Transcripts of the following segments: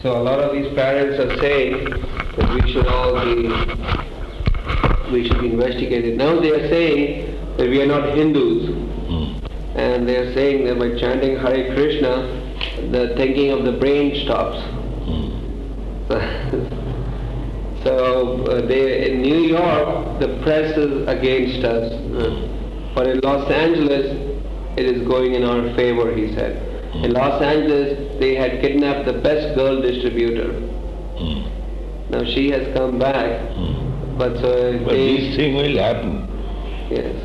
So a lot of these parents are saying that we should be investigated. Now they are saying that we are not Hindus. And they are saying that by chanting Hare Krishna, the thinking of the brain stops. So in New York, the press is against us. But in Los Angeles, it is going in our favor, he said. In Los Angeles, they had kidnapped the best girl distributor. Now she has come back, but this thing will happen. Yes.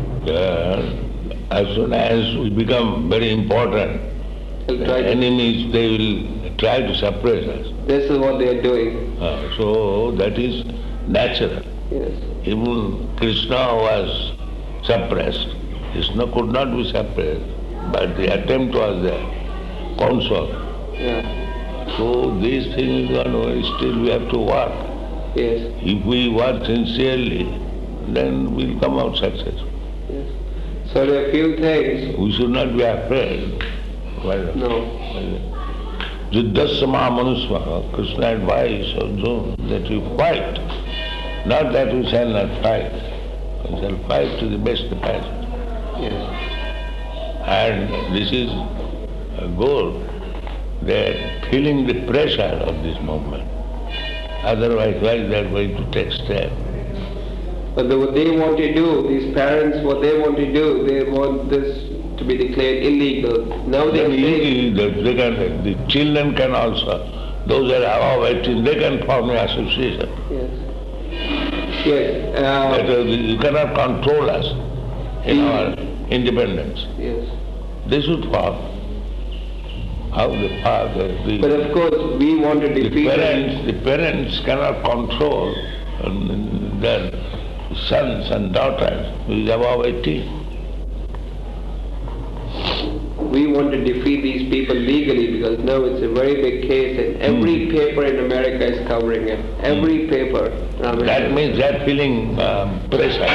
As soon as we become very important, the enemies, they will try to suppress us. This is what they are doing. So that is natural. Yes. Even Krishna was suppressed. Krishna could not be suppressed, but the attempt was there. Counsel. Yeah. So these things, still we have to work. Yes. If we work sincerely, then we'll come out successful. Yes. So there are few things. We should not be afraid. No. Yuddhasya manusma, Krishna advised Arjuna that you fight. Not that we shall not fight. We shall fight to the best capacity. Yes. And this is good. They are feeling the pressure of this movement. Otherwise, why they are going to take step? But what they want to do, these parents, what they want to do, they want this to be declared illegal. Now they say the children can also, those that are above 18, they can form an association. Yes. Yes. You cannot control us in our independence. Yes. They should form. How the father, but of course, we want to defeat the parents cannot control their sons and daughters who is above 18. We want to defeat these people legally because now it's a very big case and every paper in America is covering it. Every paper. That means they are feeling pressure.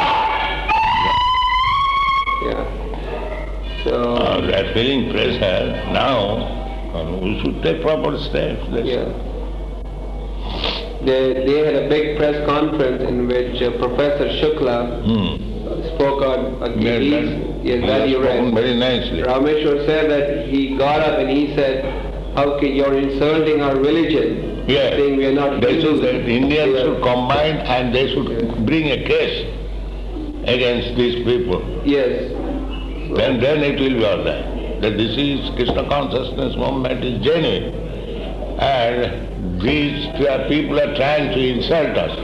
Yeah. So they are feeling pressure. Now we should take proper steps. Yeah. They had a big press conference in which Professor Shukla spoke on that you read. Very nicely. Rameshwar said that he got up and he said, "How can you're insulting our religion?" Yes. Saying we are not Hindus. Indians should combine and they should bring a case against these people. Yes. Then it will be all right. That this is Krishna consciousness movement is genuine. And these people are trying to insult us.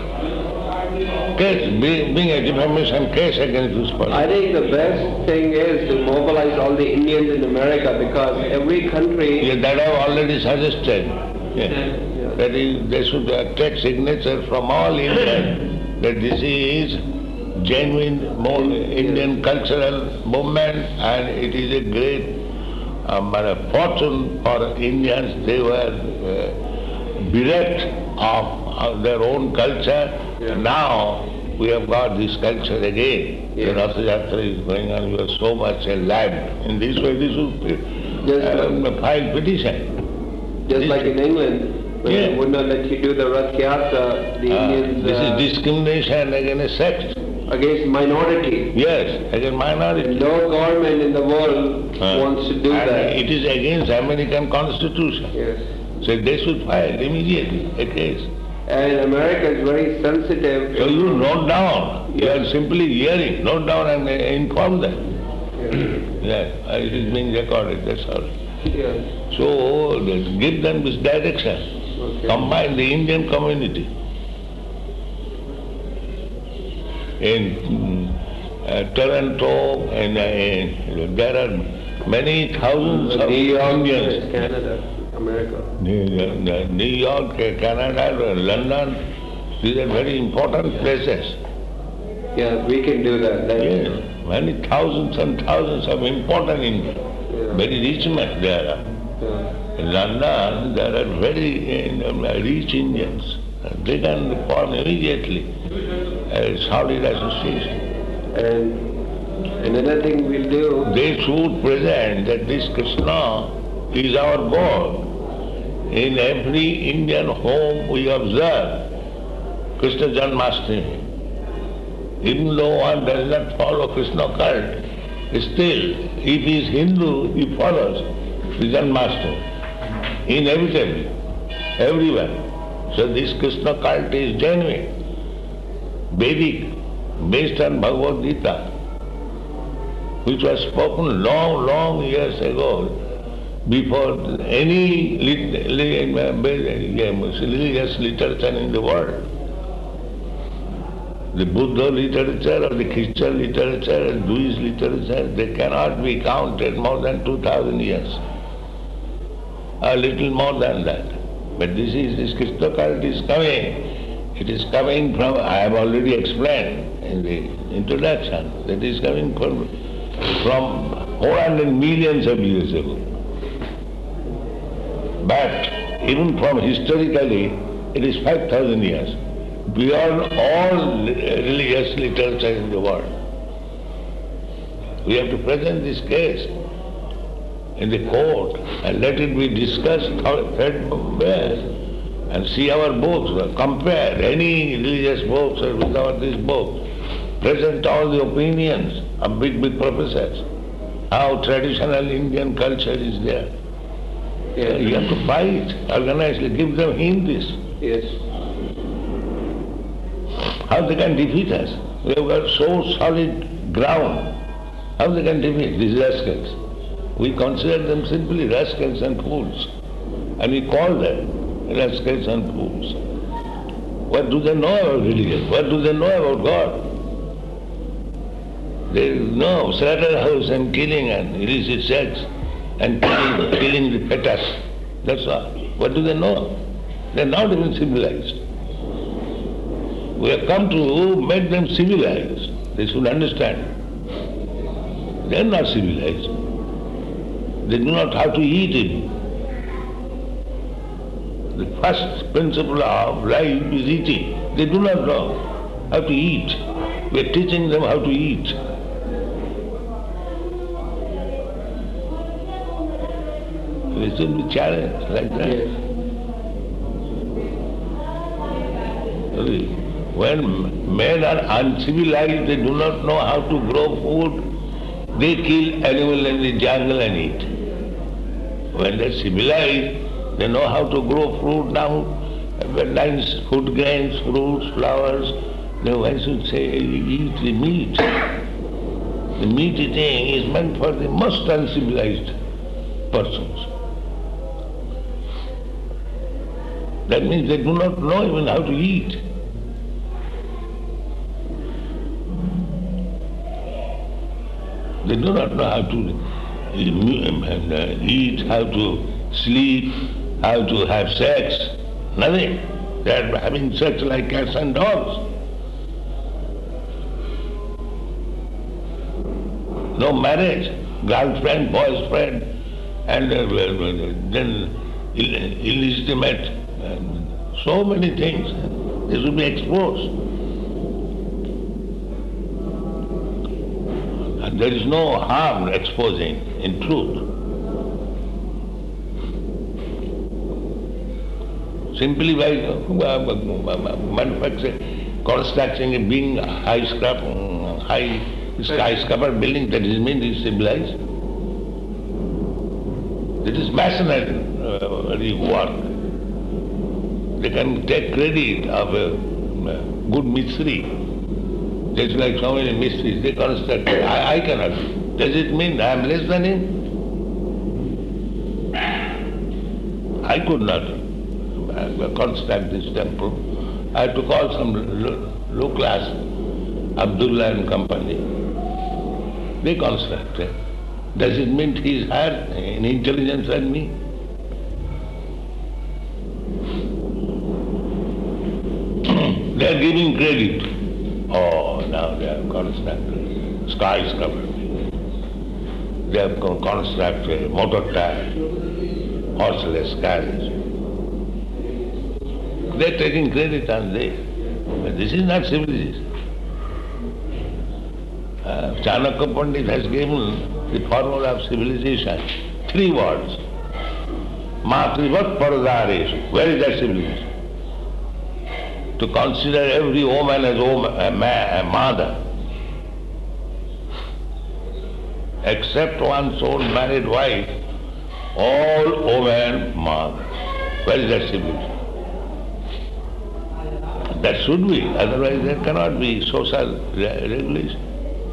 Being a defamation case against this person. I think the best thing is to mobilize all the Indians in America because every country... Yeah, that I have already suggested. Yeah. That is, they should take signatures from all Indians that this is genuine Indian cultural movement and it is a great fortune for Indians. They were bereft of their own culture. Yeah. Now we have got this culture again. Yeah. The Ratha Yatra is going on. We are so much alive. In this way, this should file petition. Just like in England, when they would not let you do the Rath Yatra, the Indians... This is discrimination against sex. Against minority. Yes, against minority. No government in the world wants to do that. It is against American Constitution. Yes. So they should file immediately a case. And America is very sensitive. So you note down. You are simply hearing. Note down and inform them. Yes. Yeah, it is being recorded, that's all. Yes. So give them this direction. Okay. Combine the Indian community. In Toronto, and there are many thousands of Indians. Canada, America. New York, Canada, London, these are very important places. Yeah, we can do that. Yes, many thousands and thousands of important Indians. Yeah. Very rich men there are. Yeah. In London, there are very rich Indians. They can form immediately a solid association. And another thing we'll do... They should present that this Krishna is our God. In every Indian home we observe Krishna Janmashtami. Even though one does not follow Krishna cult, still, if he is Hindu, he follows the Janmashtami. Inevitably, everyone. So this Krishna cult is genuine, Vedic, based on Bhagavad Gita, which was spoken long, long years ago, before any religious literature in the world. The Buddha literature or the Christian literature or Jewish literature, they cannot be counted more than 2000 years. A little more than that. But this Krishna cult is coming. It is coming from, I have already explained in the introduction, that is coming from 400 millions of years ago. But even from historically, it is 5,000 years. Beyond all religious literature in the world. We have to present this case in the court and let it be discussed threadbare and see our books, compare any religious books with this book, present all the opinions of big professors, how traditional Indian culture is there. Yes. You have to fight, organizedly, give them hints. Yes. How they can defeat us? We have got so solid ground. How they can defeat these rascals? We consider them simply rascals and fools. And we call them rascals and fools. What do they know about religion? What do they know about God? They know slaughterhouse and killing and illicit sex and killing the fetus. That's all. What do they know? They are not even civilized. We have come to make them civilized. They should understand. They are not civilized. They do not have to eat it. The first principle of life is eating. They do not know how to eat. We are teaching them how to eat. They should be challenged like that. Yes. When men are uncivilized, they do not know how to grow food, they kill animals in the jungle and eat. When they are civilized, they know how to grow fruit now, nice food grains, fruits, flowers. Now I should say, eat the meat. The meat eating is meant for the most uncivilized persons. That means they do not know even how to eat. They do not know how to eat, how to sleep, how to have sex, nothing. They are having sex like cats and dogs. No marriage, girlfriend, boyfriend, and then illegitimate, so many things. They should be exposed. And there is no harm exposing in truth. Simply by manufacturing, constructing a big high skyscraper building, that is mean is civilized. It is masonry work. They can take credit of a good mistri. Just like so many mistries, they construct. I cannot. Does it mean I am less than him? I could not construct this temple. I had to call some low class, Abdullah and company. They constructed. Does it mean he is higher in intelligence than me? They are giving credit. Oh, now they have constructed skyscraper. They have constructed motor tire, horseless carriage. They are taking credit on this. But this is not civilization. Chanakya Pandit has given the formula of civilization. 3 words. Matrivat Paradaresu. Where is that civilization? To consider every woman as a mother, except one's own married wife, all women mother. Where is that civilization? That should be, otherwise there cannot be social regulation.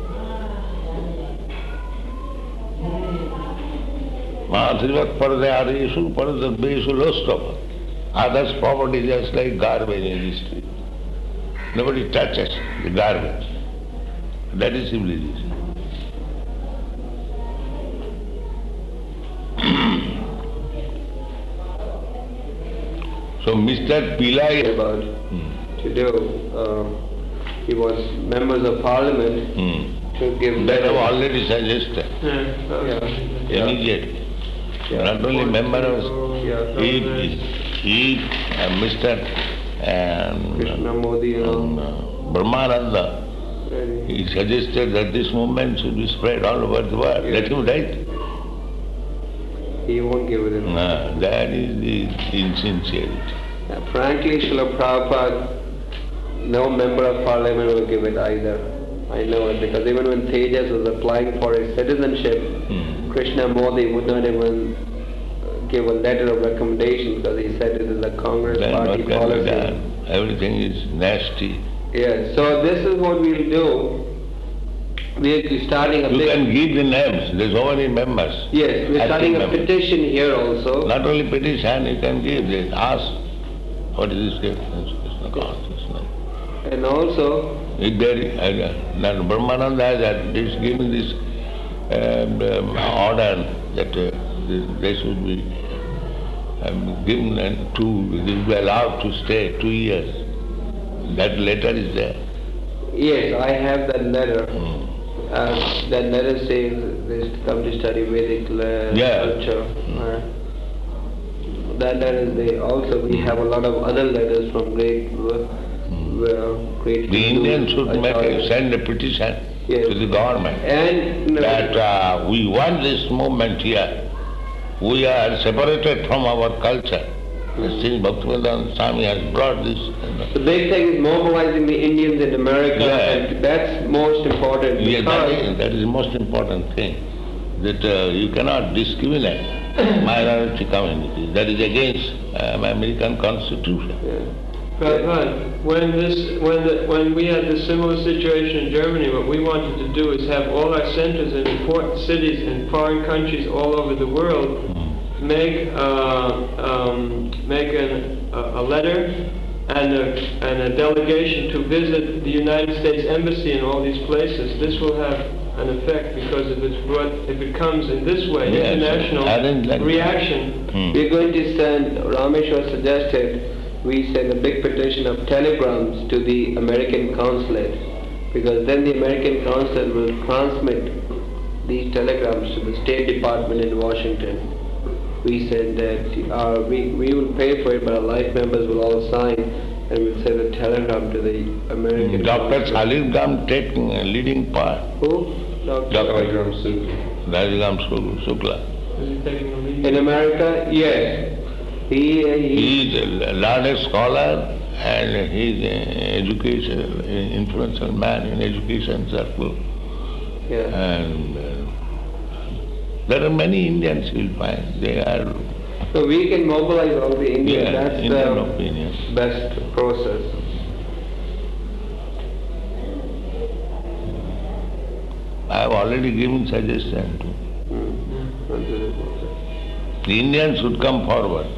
Matrivat Paradaresu Paradabesu Lostava. Others' property is just like garbage in the street. Nobody touches the garbage. That is civilization. So Mr. Pillai about to do, he wants members of parliament to give that I letters. have already suggested. Immediately. Not only members, he Mr. Krishna Modi, Brahmananda, he suggested that this movement should be spread all over the world. Let him write. he won't give it in. No, that is the insincerity. Frankly, Srila Prabhupada, no member of parliament will give it either. I know it, because even when Tejas was applying for his citizenship, Krishna Modi would not even give a letter of recommendation because he said it is a Congress Then party what can be policy. done? Everything is nasty. Yes, so this is what we'll do. We're starting a You big... can give the names, there's so many members. Yes, we're Active starting a members. petition here also. Not only petition, you can give this, ask, what is this difference? Krishna consciousness. And also, If there, then Brahmananda has given this order that they should be given and they will be allowed to stay 2 years. That letter is there. yes, I have that letter. That letter says they come to study Vedic culture. That letter is there. Also, we have a lot of other letters from great The Indians should send a petition to the government And that we want this movement here. We are separated from our culture. Since Bhaktivedanta Swami has brought this. the big thing is mobilizing the Indians in America, and that's most important. Yeah, Because that is the most important thing. That you cannot discriminate minority communities. That is against American Constitution. Prabhupada, when we had this similar situation in Germany, what we wanted to do is have all our centers in important cities in foreign countries all over the world make a letter and a delegation to visit the United States Embassy in all these places. This will have an effect because if it comes in this way, international reaction. we're going to send, Rameshwar suggested, we send a big petition of telegrams to the American consulate, because then the American consulate will transmit these telegrams to the State Department in Washington. We said that we will pay for it, but our life members will all sign, and we'll send a telegram to the American Dr. consulate. Khalid taking a leading part. Who? Dr. Rajagam Shukla. Is he taking the lead? In America, yes. He He is a learned scholar and he is an educational, influential man in education circle. yeah. And there are many Indians you will find. They are, So we can mobilize all the Indians. That's Indian the opinion. best process. I have already given suggestion to. The Indians should come forward.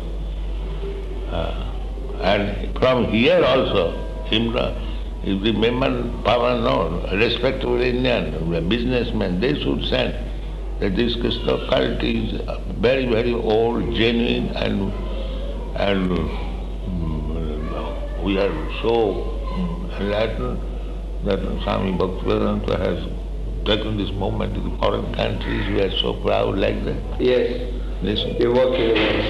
And from here also, if the member power known, respectable Indian, businessmen, they should send that this Krishna cult is very, very old, genuine, and we are so enlightened that Swami Bhaktivedanta has taken this movement to the foreign countries. We are so proud like that. Yes, Listen. we're working on it.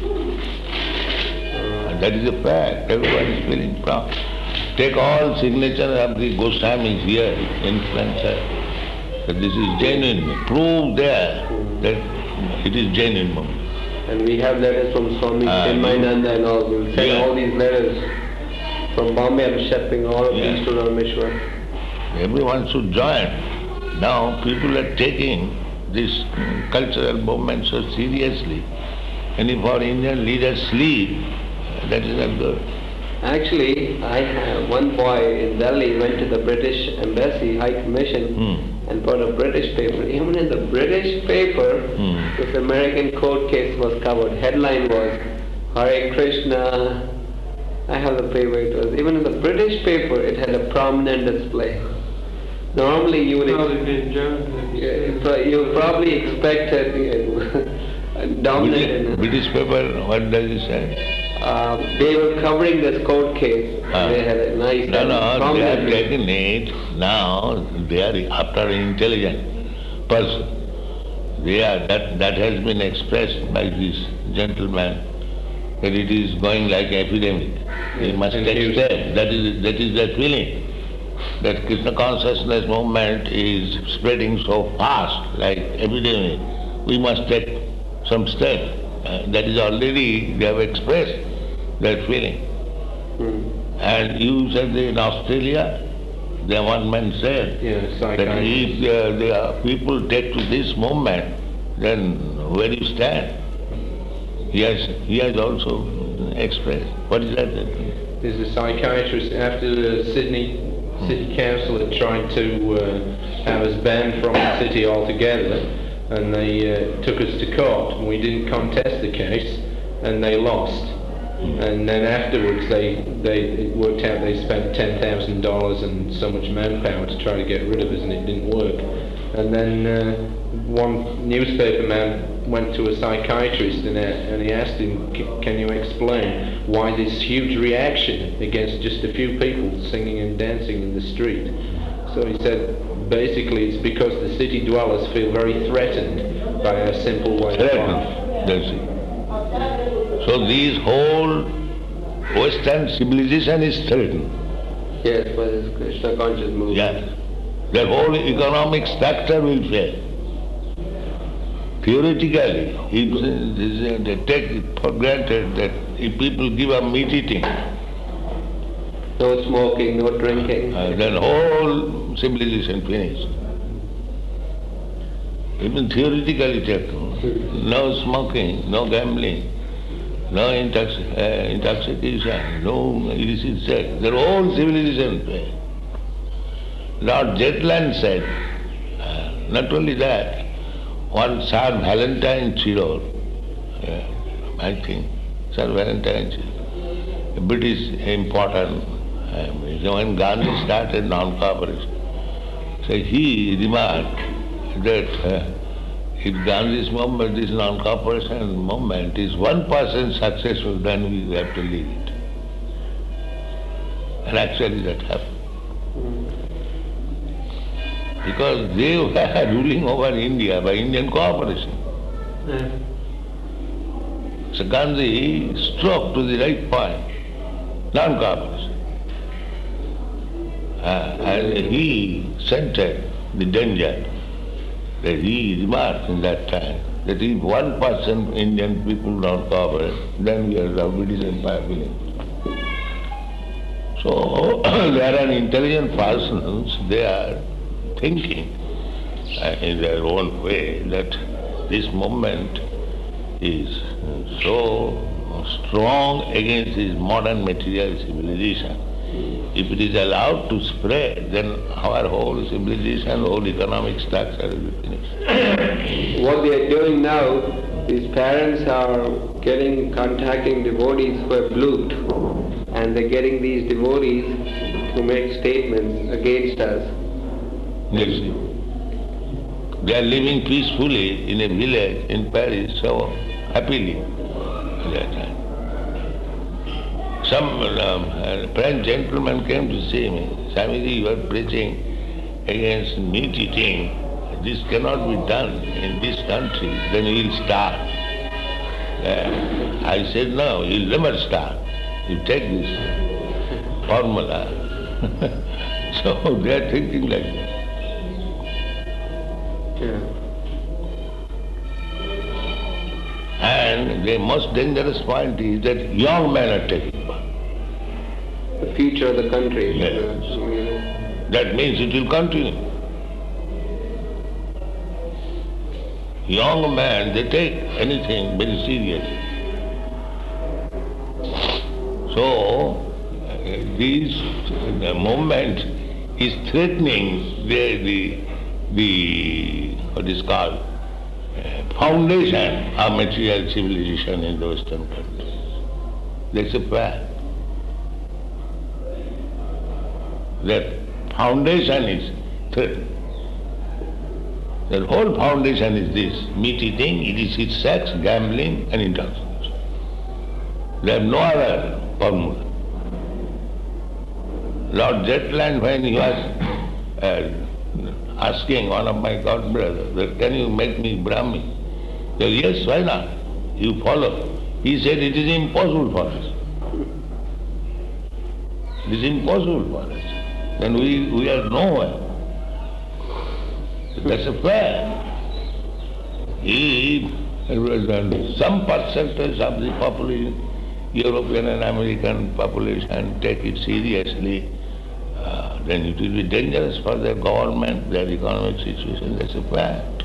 And that is a fact. Everybody is feeling proud. Take all signatures of the Goswamis here, influencer, that this is genuine. Prove there that it is genuine movement. And we have letters from Swami Chinmayananda and all. We'll send all these letters from Bombay. I'm shipping all of these to Rameshwar. Everyone should join. Now people are taking this cultural movement so seriously. And if our Indian leaders sleep, that is not good. Actually, I have one boy in Delhi went to the British Embassy, High Commission, and brought a British paper. Even in the British paper, this American court case was covered. Headline was, Hare Krishna. I have the paper. It was even in the British paper. It had a prominent display. Normally, you would you probably expected dominant. British paper. What does it say? They were covering this court case. They had a nice. No, they are taking it now. They are after an intelligent person. They are that has been expressed by this gentleman that it is going like epidemic. They must take steps. That is their feeling. That Krishna consciousness movement is spreading so fast, like epidemic. We must take some steps. That is already they have expressed that feeling. And you said in Australia, the one man said that if the people take to this movement, then where do you stand? He has also expressed. What is that? There's a psychiatrist after the Sydney City Council had tried to have us banned from the city altogether, and they took us to court, and we didn't contest the case, and they lost. And then afterwards it worked out they spent $10,000 and so much manpower to try to get rid of us, and it didn't work. And then one newspaper man went to a psychiatrist and he asked him, can you explain why this huge reaction against just a few people singing and dancing in the street? So he said, basically it's because the city dwellers feel very threatened by our simple way of life. That's it. So this whole Western civilization is threatened. Yes, by this Krishna conscious movement. Yes. The whole economic structure will fail. Theoretically, if they take it for granted that if people give up meat eating, no smoking, no drinking, then whole civilization finished. Even theoretically taken, no smoking, no gambling, no intoxication, no illicit sex, the whole civilization failed. Lord Zetland said, not only that, one Sir Valentine Chirol, I think, Sir Valentine Chirol, a British important, when Gandhi started non-cooperation, so he remarked that if Gandhi's movement, this non-cooperation movement is 1% successful, then we have to leave it. And actually that happened. Because they were ruling over India by Indian cooperation. So Gandhi struck to the right point, non-cooperation. And he scented the danger that he remarked in that time, that if 1% Indian people don't cooperate, then we are the British Empire winning. So there are intelligent persons, they are thinking in their own way that this movement is so strong against this modern material civilization. If it is allowed to spread, then our whole civilization, whole economic structure will be finished. What they are doing now, these parents are contacting devotees who have blooped, and they're getting these devotees to make statements against us. Yes. They are living peacefully in a village in Paris, so happily at that time. Some French gentleman came to see me, Swamiji, you are preaching against meat eating. This cannot be done in this country, then he will starve. I said, no, he will never starve. You take this formula. So they are thinking like that. And the most dangerous point is that young men are taking part. The future of the country. Yes. That means it will continue. Young men, they take anything very seriously. So, this movement is threatening the what is called foundation of material civilization in the Western countries. That's a fact. That foundation is threatened. The whole foundation is this: meat eating, illicit sex, gambling and intoxication. They have no other formula. Lord Zetland, when he was asking one of my god brothers, that can you make me Brahmin? He said, yes, why not? You follow. He said, it is impossible for us. It is impossible for us. Then we are nowhere. That's a fact. Some percentage of the population, European and American population, take it seriously, then it will be dangerous for their government, their economic situation. That's a fact.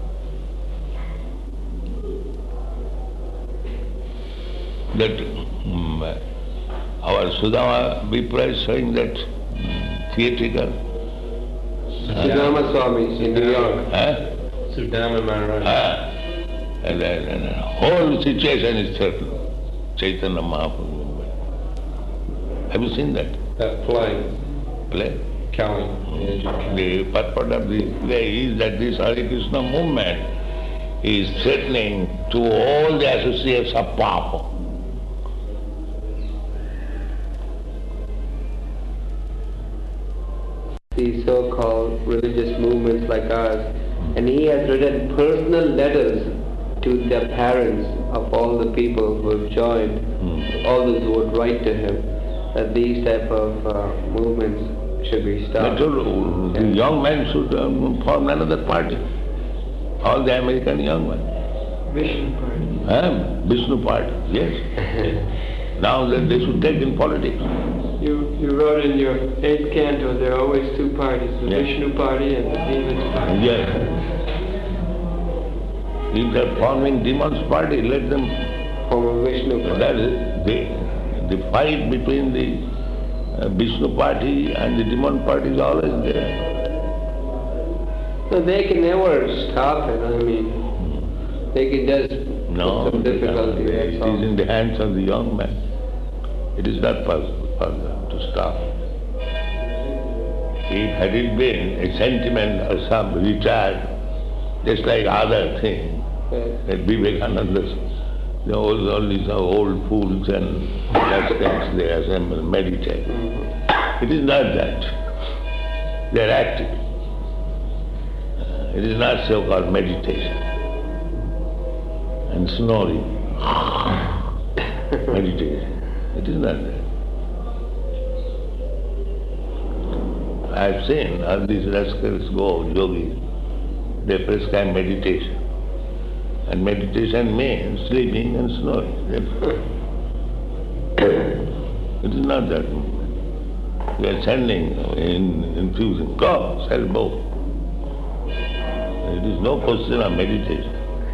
That our Sudama Vipra is showing that theatrical. Sudama Swami in New York. Sudama Maharaj. And the whole situation is threatened. Chaitanya Mahaprabhu. Have you seen that? That play. Play? Kali. The purport of the play is that this Hare Krishna movement is threatening to all the associates of Papa. These so-called religious movements like ours, and he has written personal letters to the parents of all the people who have joined, all those who would write to him, that these type of movements should be stopped. The young men should form another party. All the American young men. Vishnu Party. Vishnu Party, yes. Now that they should take in politics. You wrote in your 8th canto, there are always two parties, the Yes. Vishnu Party and the Demons Party. Yes. If they are forming demons party, let them Form a Vishnu Party. That is, the fight between the Vishnu party and the demon party is always there. So they can never stop it, I mean, they can just No, put some difficulty, it that's all. is in the hands of the young man. It is not possible for them to stop. If had it been a sentiment or some retired, just like other things, Yes. that Vivekananda, all these old fools and such things, they assemble, meditate. It is not that. They are active. It is not so-called meditation. And snoring. Meditation. It is not that. I have seen all these rascals go, yogis, they prescribe meditation. And meditation means sleeping and snoring. It is not that. We are sending, infusing. Go, sell both. It is no question of meditation.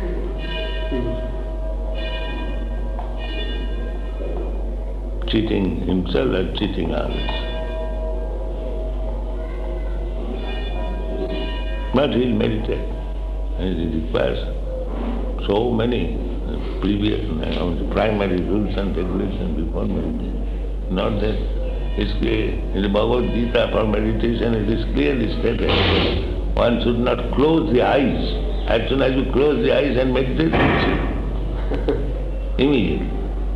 Cheating himself and cheating others. But he will meditate. And it requires so many previous, primary rules and regulations before meditation. Not that it's clear. In the Bhagavad Gita for meditation it is clearly stated. One should not close the eyes. As soon as you close the eyes and meditate, you sleep. Immediately.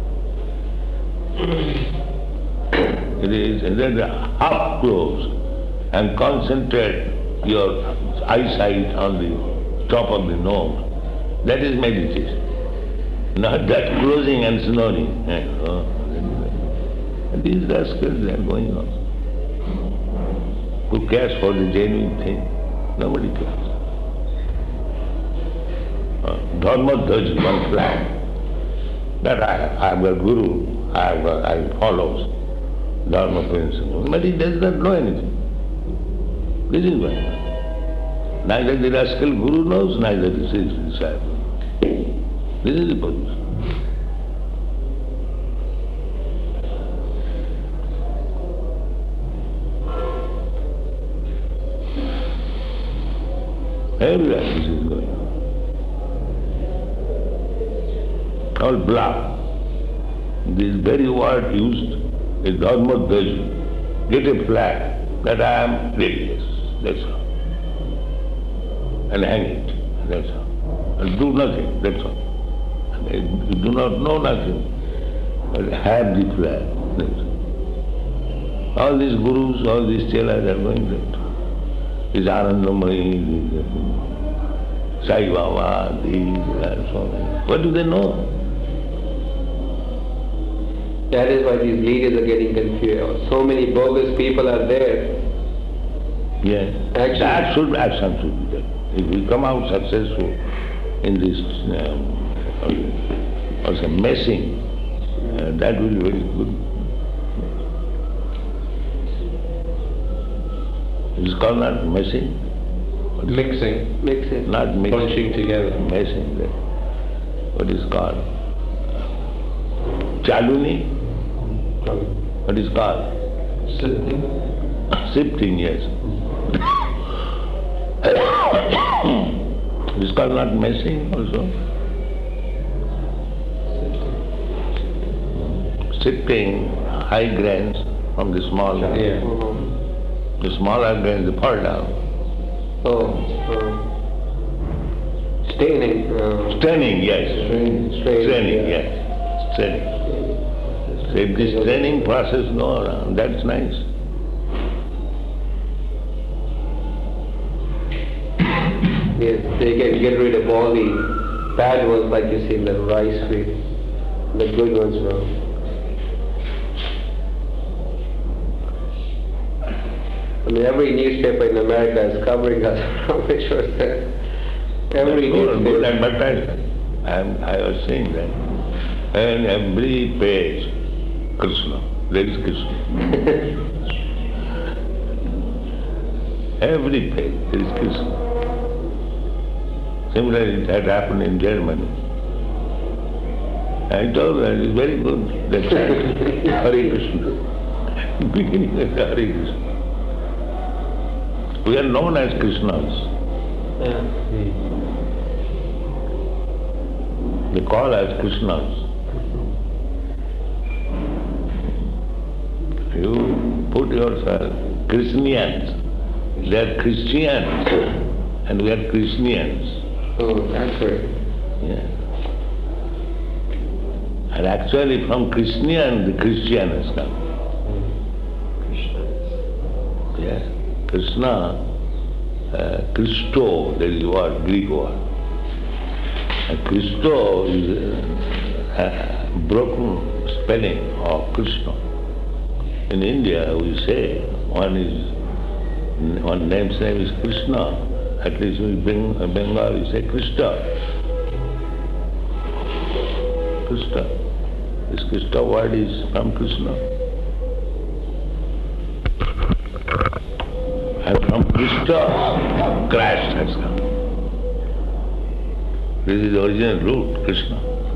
It is then half close and concentrate your eyesight on the top of the nose. That is meditation. Not that closing and snoring. And these rascals, they are going on. Who cares for the genuine thing? Nobody cares. Dharmadhaj, one flag. That I am a guru, I follows Dharma principle. But he does not know anything. This is why. Neither the rascal guru knows, neither is his disciple. This is the position. Everywhere this is going on. All bluff. This very word used is Dharmadhaj. Get a flag that I am religious. That's all. And hang it. That's all. And do nothing. That's all. And you do not know nothing. But have the flag. That's all. All these gurus, all these chelas are going that. This Anandamayi, Sai Baba, these and so on. What do they know? That is why these leaders are getting confused. So many bogus people are there. Yes. Actually, That should be done. If we come out successful in this also messing, that will be very good. It's called not messing. Mixing, Not mixing. bunching together. Messing. What is called? Chaluni? What is called? Sifting, yes. It's called not messing also. Sifting high grains from the small grains. Yeah. The smaller grains they fall down. staining. Straining, yes. Straining, yeah. yes. Straining. So if this training process go around, that's nice. Yes, they can get rid of all the bad ones like you see in the rice field. The good ones wrong. I mean, every newspaper in America is covering us from which was there. Every Good newspaper. advertisement. I was saying that. And every page, Krishna. There is Krishna. Every page, there is Krishna. Similarly, it had happened in Germany. I told her, it's very good. That's Hare Krishna. Beginning of Hare Krishna. We are known as Krishnas. They call us Krishnas. You put yourself Christians. They are Christians and we are Christians. Oh, that's right. Yeah. And actually from Christian, the Christian has come. Yes. Krishna, Christo, that is the word, Greek word. And Christo is a broken spelling of Krishna. In India we say one name's name is Krishna. At least in Bengal we say Krishna. Krishna. This Krishna word is from Krishna. And from Krishna, Christ has come. This is the original root, Krishna.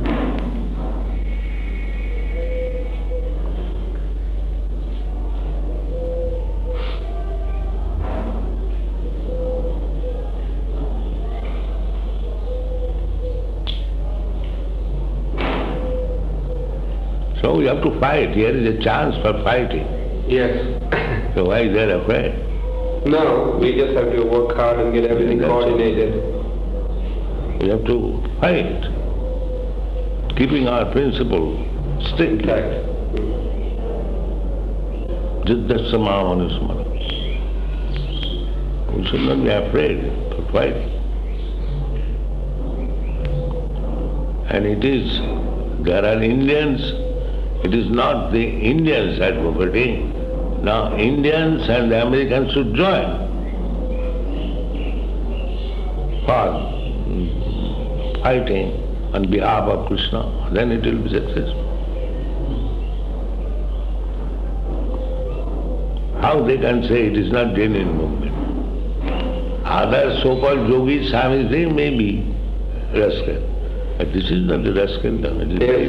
So we have to fight. Here is a chance for fighting. Yes. So why is there afraid? No, we just have to work hard and get everything That's all. coordinated. We have to fight, keeping our principle strict. Intact. Jiddhasamāmanusmara. We should not be afraid to fight. And there are Indians, it is not the Indians advocating. Now Indians and the Americans should join for fighting on behalf of Krishna, then it will be successful. How they can say it is not genuine movement? Other so-called yogis, swamis, they may be rascal. But this is not the rascal. They are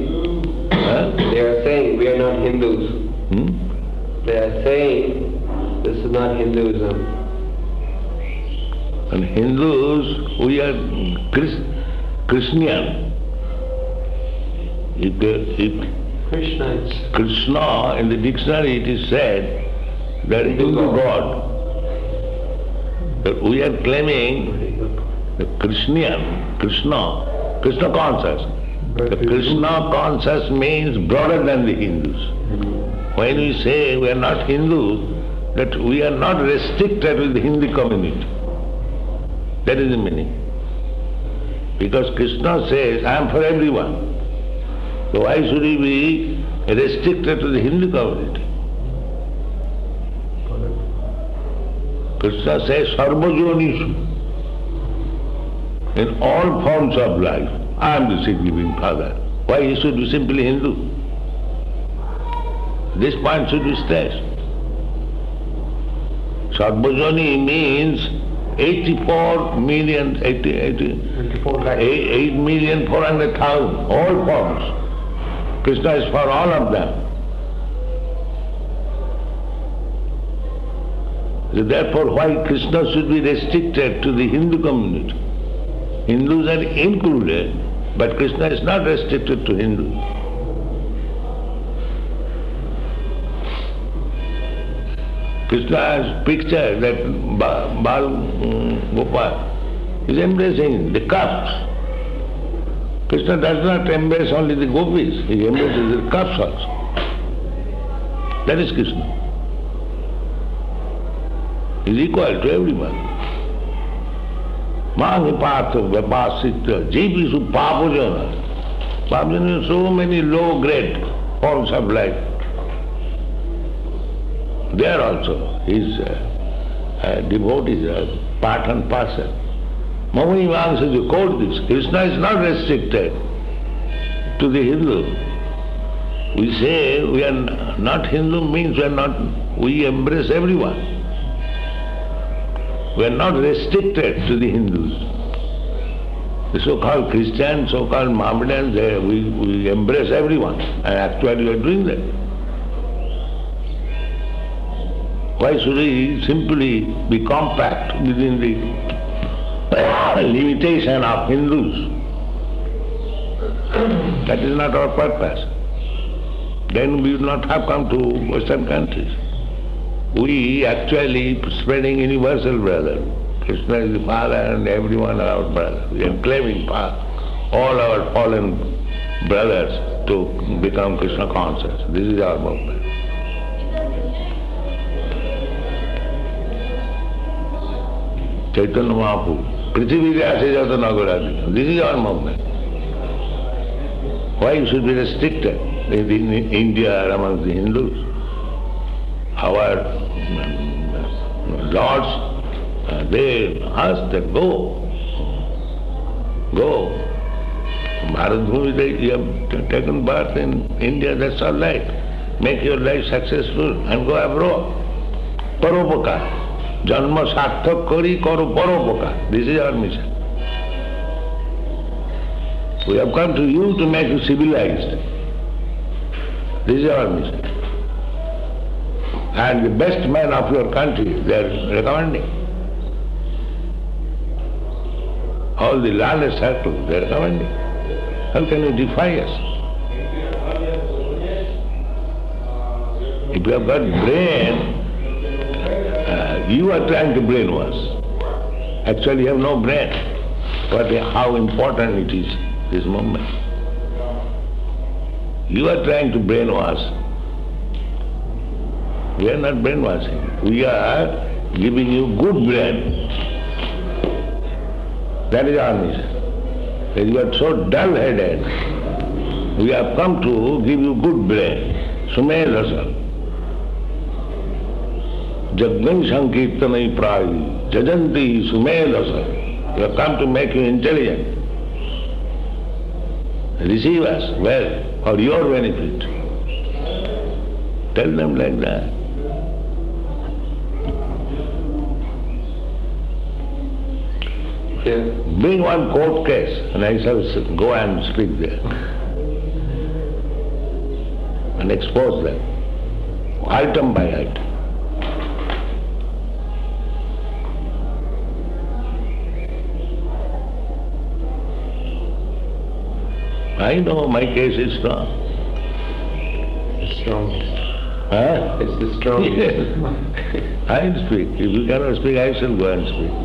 saying we are not Hindus. They are saying this is not Hinduism. And Hindus, we are Christian. If Krishnites. Krishna, in the dictionary it is said that Hindu God. That we are claiming the Krishna conscious. The Krishna conscious means broader than the Hindus. When we say we are not Hindus, that we are not restricted with the Hindu community. That is the meaning. Because Krishna says, I am for everyone. So why should we be restricted to the Hindu community? Krishna says, Sarvajonishu. In all forms of life, I am the seed-giving Father. Why he should be simply Hindu? This point should be stressed. Sarvajani means 8,400,000, all forms. Krishna is for all of them. So therefore, why Krishna should be restricted to the Hindu community? Hindus are included, but Krishna is not restricted to Hindus. Krishna has pictured that Bal Gopal is embracing the castes. Krishna does not embrace only the gopis, he embraces the castes also. That is Krishna. He is equal to everyone. Mangi Partha Vipasita, Jivisu Papujana. Papujana is so many low-grade forms of life. There also his devotees are part and parcel. Mama answers to quote this. Krishna is not restricted to the Hindu. We say we are not Hindu means we embrace everyone. We are not restricted to the Hindus. The so-called Christians, so-called Mohammedans, we embrace everyone, and actually we are doing that. Why should we simply be compact within the limitation of Hindus? That is not our purpose. Then we would not have come to Western countries. We actually spreading universal brother. Krishna is the Father and everyone are our brother. We are claiming all our fallen brothers to become Krishna conscious. This is our movement. Chaitanya Mahaprabhu, Prithvi Vyasa Jata Nagaradi. This is our movement. Why you should be restricted in India among the Hindus? Our lords, they asked them, go. Bharat Bhumi, you have taken birth in India, that's all right. Make your life successful and go abroad. Paropakar. Janma sarthak kari karo paropakar. This is our mission. We have come to you to make you civilized. This is our mission. And the best men of your country, they are recommending. All the learned circles, they are recommending. How can you defy us? If you have got brain, you are trying to brainwash. Actually you have no brain. But how important it is, this movement. You are trying to brainwash. We are not brainwashing. We are giving you good brain. That is our mission. If you are so dull-headed, we have come to give you good brain. Sumedhasa. Jagni Sankirtanai Prayi. Jajanti Sumedhasa. We have come to make you intelligent. receive us well, for your benefit. Tell them like that. Yeah. Bring one court case, and I shall go and speak there. And expose them, item by item. I know my case is strong. It's strong. Huh? It's the strongest. Yes. I'll speak. If you cannot speak, I shall go and speak.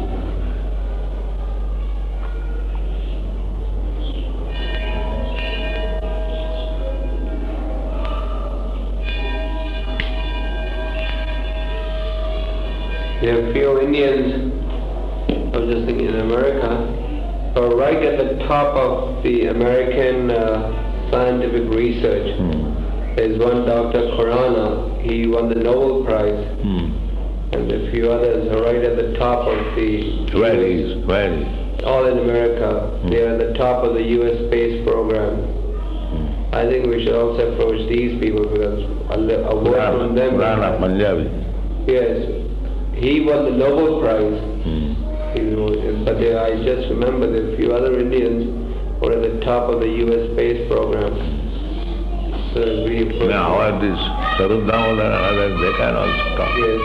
There are a few Indians, I was just thinking in America, are right at the top of the American scientific research. There's one Dr. Khurana, he won the Nobel Prize, and a few others are right at the top of the... Where is? Where is? All in America. They are at the top of the US space program. I think we should also approach these people because a word from them... Khurana, Punjabi. Yes. He won the Nobel Prize. But I just remember there are a few other Indians who are at the top of the US space program. So we approach... Now, how are these Sarup Damodar and others, they can also talk. Yes.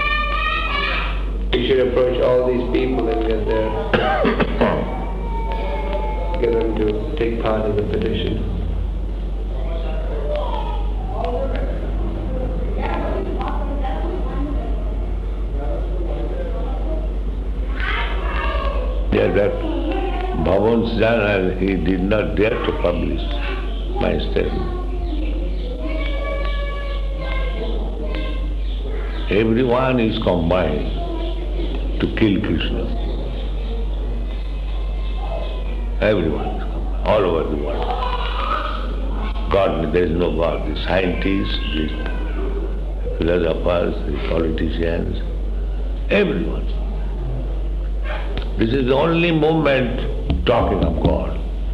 We should approach all these people and get them to take part in the petition. Yeah, that Bhavan's journal, he did not dare to publish my statement. Everyone is combined to kill Krishna. Everyone is combined, all over the world. God, there is no God. The scientists, the philosophers, the politicians, everyone. This is the only movement talking of God.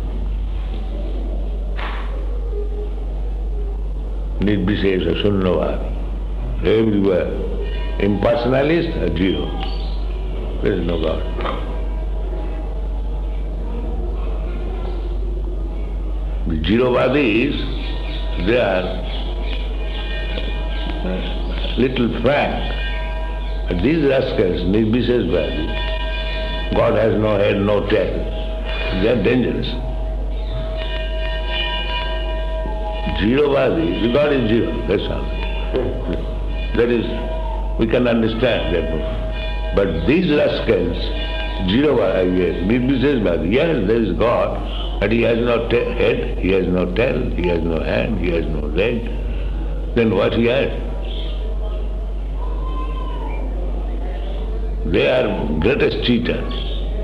Nirbishesha Sunnavad. Everywhere. Impersonalist, a zero. There is no God. The Zerovadis, they are little frank. But these rascals, Nirbishesvadis, God has no head, no tail. They are dangerous. Zerovadi, God is zero, that's all. That is, we can understand that. But these rascals, Zerovadi, yes, Nirbishesvadi, yes, there is God, but he has no head, he has no tail, he has no hand, he has no leg. Then what he has? They are greatest cheaters.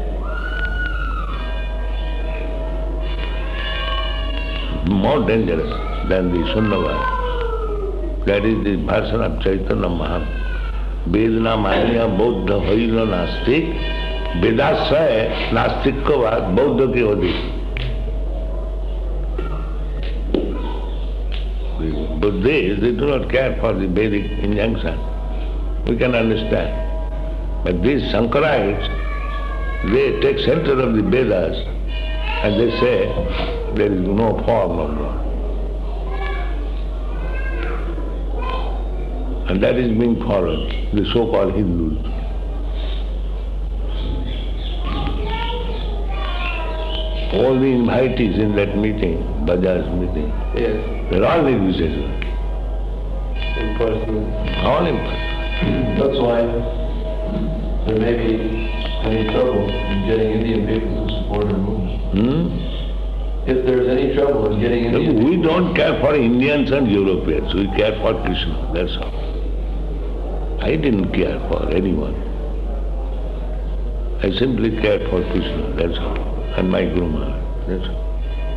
More dangerous than the Sunnavad. That is the version of Chaitanya Mahaprabhu. Vedna maniya Buddha hoila nastik, Vedasya nastik ko baat Buddha ki hodi. The Buddhists, they do not care for the Vedic injunction. We can understand. But these Shankarites, they take center of the Vedas and they say there is no form of God. And that is being followed, the so-called Hindus. All the invitees in that meeting, Bajaj meeting, Yes. they're all Nirbishesva. Impersonal. All impersonal. That's why there may be any trouble in getting Indian people to support our movement. If there's any trouble in getting Indian people... We don't care for Indians and Europeans, we care for Krishna, that's all. I didn't care for anyone. I simply cared for Krishna, that's all, and my Guru Maharaj, that's all.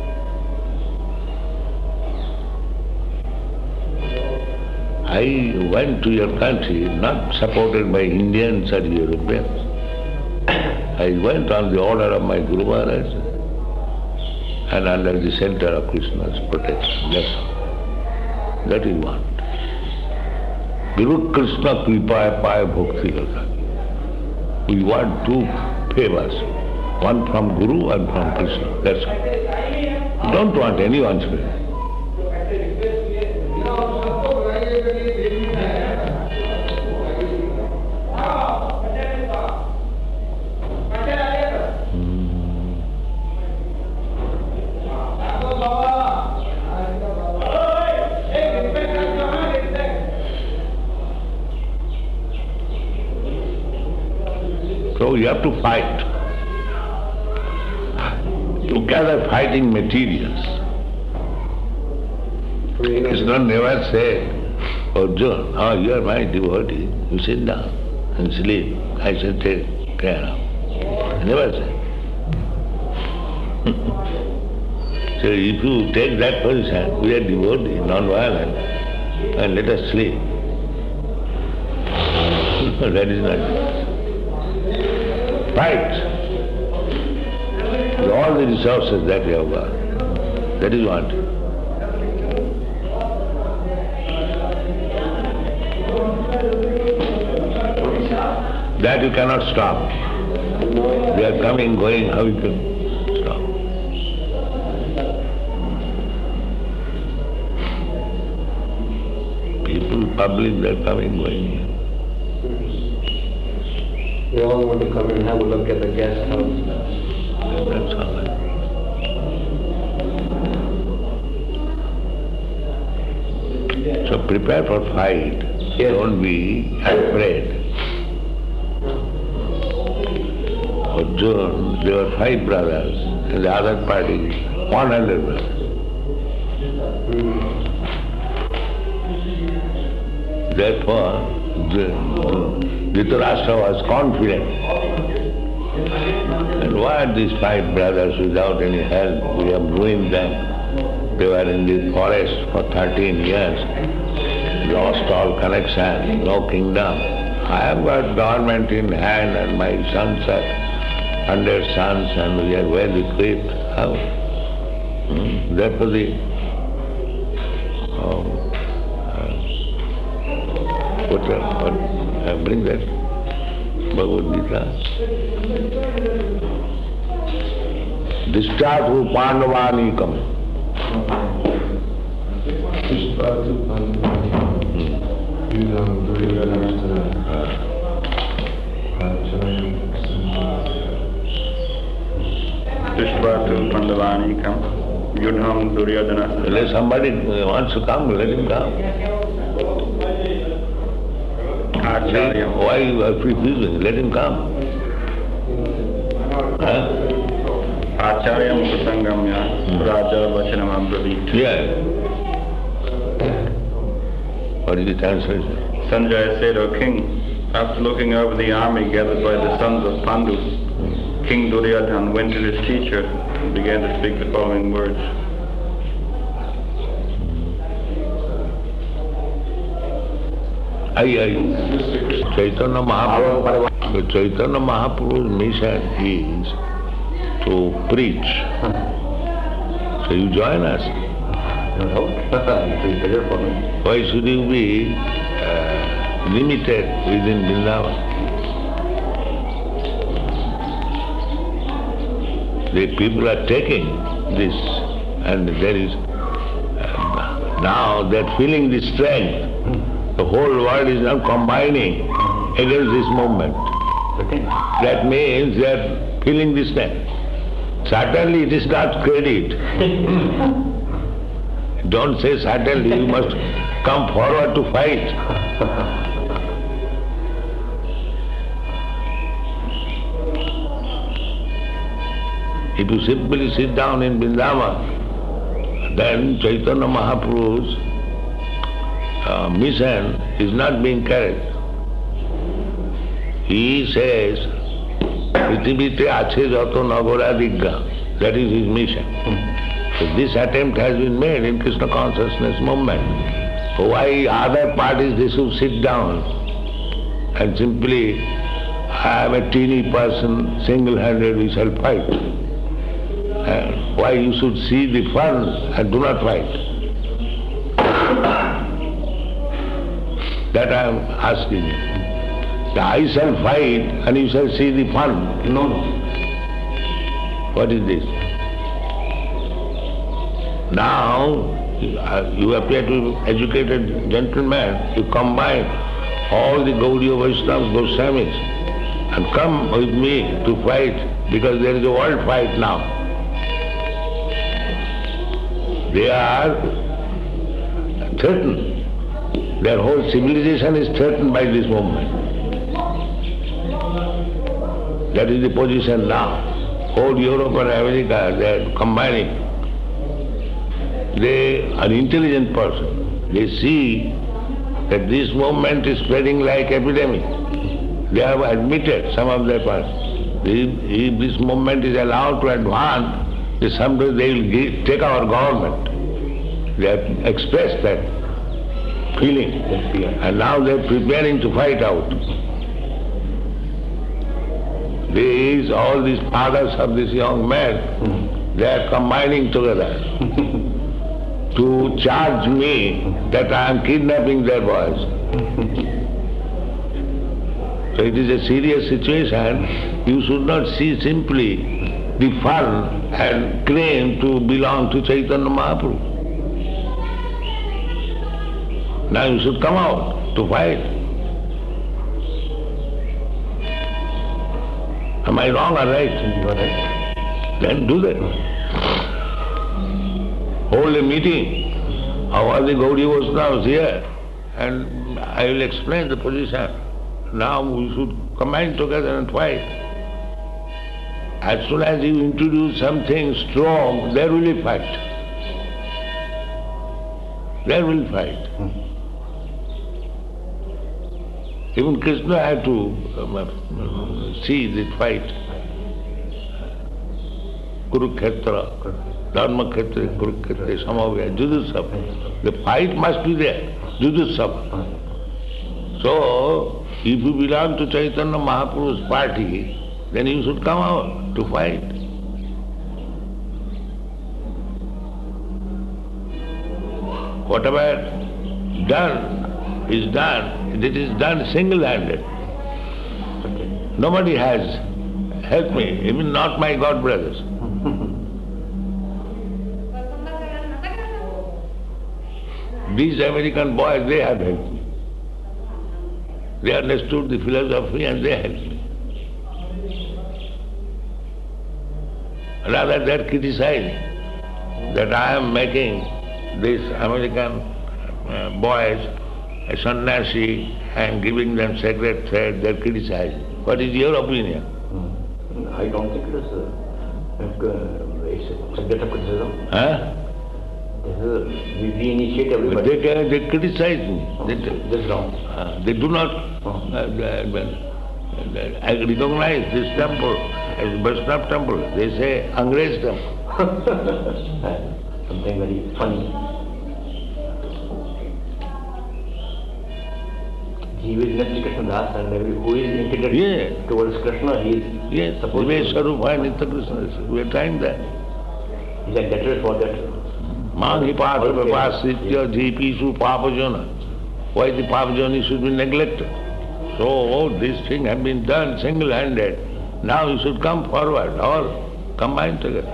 I went to your country not supported by Indians or Europeans. I went on the order of my Guru Maharaj. and under the center of Krishna's protection. That's all. That is what. Guru Krishna Kripa Paya Bhakti Lata. We want two favors, one from Guru and from Krishna. That's all. We don't want anyone's favor. So you have to fight. To gather fighting materials. Krishna never said, Arjuna, oh, you are my devotee, you sit down and sleep. I shall take care of. He never said. So if you take that position, we are devotee, non-violent, and let us sleep. That is not. Fight. With all the resources that you have got. That is what. That you cannot stop. They are coming, going, how you can stop? People, public, they are coming, going. They all want to come and have a look at the guest house. That's all right. So prepare for fight. Yes. Don't be afraid. Arjuna, there were 5 brothers, and the other party, 100 brothers. Therefore, Dhritarashtra was confident. And why are these 5 brothers without any help? We have ruined them. They were in the forest for 13 years, lost all connection, no kingdom. I have got government in hand and my sons are 100 sons and we are well equipped. How? Therefore bring that Bhagavad Gita. Dishtatu Pandavanikam. Dishtatu Pandavanikam. Yudham Duryodhanastana. Dishtatu Pandavanikam. Yudham Duryodhanastana. Let somebody wants to come, let him come. Why you are refusing? Let him come. Acharyam Satangamya Raja Vachanam Abravit. Yeah. What is the translation? Sanjaya said, O king, after looking over the army gathered by the sons of Pandu, King Duryodhana went to his teacher and began to speak the following words. Chaitanya Mahaprabhu's mission is to preach. So you join us. Why should you be limited within Vrindavan? The people are taking this and there is now they're feeling the strength. The whole world is now combining against this movement. That means they are feeling this strength. Certainly it is not credit. Don't say certainly, you must come forward to fight. If you simply sit down in Vrindavan, then Chaitanya Mahaprabhu's mission is not being carried. He says, Pritibhite ache jato nagara digga. That is his mission. So this attempt has been made in Krishna consciousness movement. Why other parties they should sit down and simply, I am a teeny person, single-handed we shall fight. Why you should see the fun and do not fight? That I am asking you. I shall fight and you shall see the fun. No. What is this? Now, you appear to be educated gentleman. You combine all the Gaudiya Vaishnavas, Goswamis, and come with me to fight, because there is a world fight now. They are threatened. Their whole civilization is threatened by this movement. That is the position now. Whole Europe and America, they are combining. They are an intelligent person. They see that this movement is spreading like epidemic. They have admitted, some of their persons, if this movement is allowed to advance, then someday they will take our government. They have expressed that feeling. And now they are preparing to fight out. All these fathers of this young man, they are combining together to charge me that I am kidnapping their boys. So it is a serious situation. You should not see simply the fun and claim to belong to Chaitanya Mahaprabhu. Now you should come out to fight. Am I wrong or right? You are right. Then do that. Hold a meeting of all the Gaudiya Vaishnavas here, and I will explain the position. Now we should combine together and fight. As soon as you introduce something strong, there will be fight. There will fight. Even Krishna had to see the fight. Kurukshetra, Dharmakhetra, Kurukshetra, Samavya, Judusava. The fight must be there, Judusava. So, if you belong to Chaitanya Mahaprabhu's party, then you should come out to fight. Whatever done is done. It is done single-handed. Nobody has helped me, even not my God brothers. These American boys, they have helped me. They understood the philosophy and they helped me. Rather they are criticizing that I am making these American boys a sannyasi and giving them sacred thread, they are criticizing. What is your opinion? I don't think it is a subject of criticism. Huh? We initiate everybody. But they criticize me. That's wrong. They do not recognize this temple as Vaishnava temple. They say Angrez temple. Something very funny. He is next to Krishna Das, and who is integrated towards Krishna, he is supposed to... Swarupa and Nitya Krishna, we are trying that. He is debtor for that. Mangi Pata Vipasitya Jipishu Papajana. Why the Papajani should be neglected? So this thing has been done single-handed. Now you should come forward, all combine together.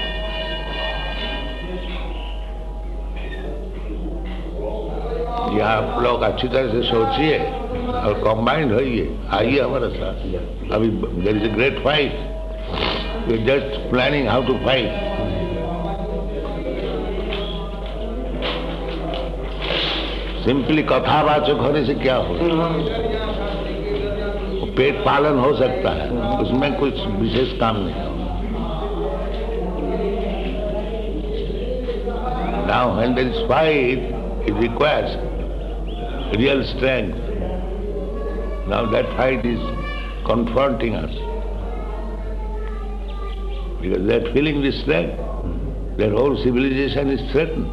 यहाँ आप लोग अच्छी तरह से सोचिए और combined होइए, आइए हमारे साथ. अभी there is a great fight. We are just planning how to fight. Simply कथावाचक होने से क्या हो? पेट पालन हो सकता है, उसमें कुछ विशेष काम नहीं. Now when there is fight, it requires real strength. Now that fight is confronting us. Because they are feeling this strength. Their whole civilization is threatened.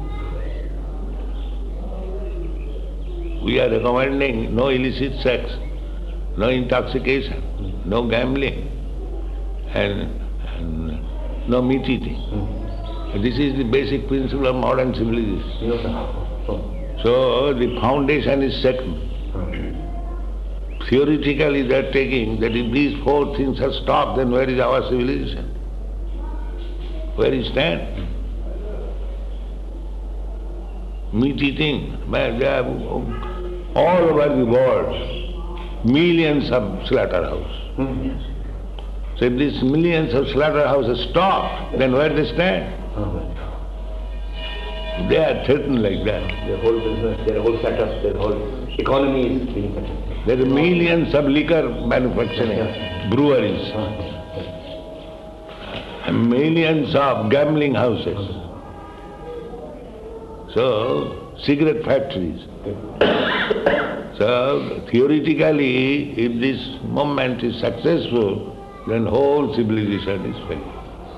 We are recommending no illicit sex, no intoxication, no gambling, and no meat eating. This is the basic principle of modern civilization. So the foundation is second. Theoretically they are taking that if these four things are stopped, then where is our civilization? Where is stand? Meat eating, man, they are all over the world, millions of slaughterhouses. So if these millions of slaughterhouses stop, then where they stand? They are threatened like that. Their whole business, their whole setup, their whole economy is being threatened. There are millions of liquor manufacturing, breweries, and millions of gambling houses. So, cigarette factories. So, theoretically, if this movement is successful, then whole civilization is failing.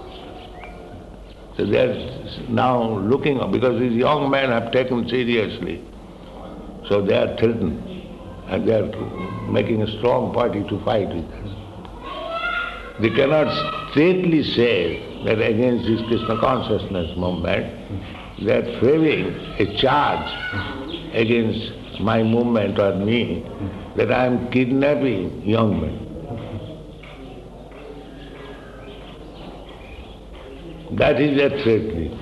So they are now looking, because these young men have taken seriously, so they are threatened, and they are making a strong party to fight with us. They cannot straightly say that against this Krishna consciousness movement, they are framing a charge against my movement or me, that I am kidnapping young men. That is their threatening.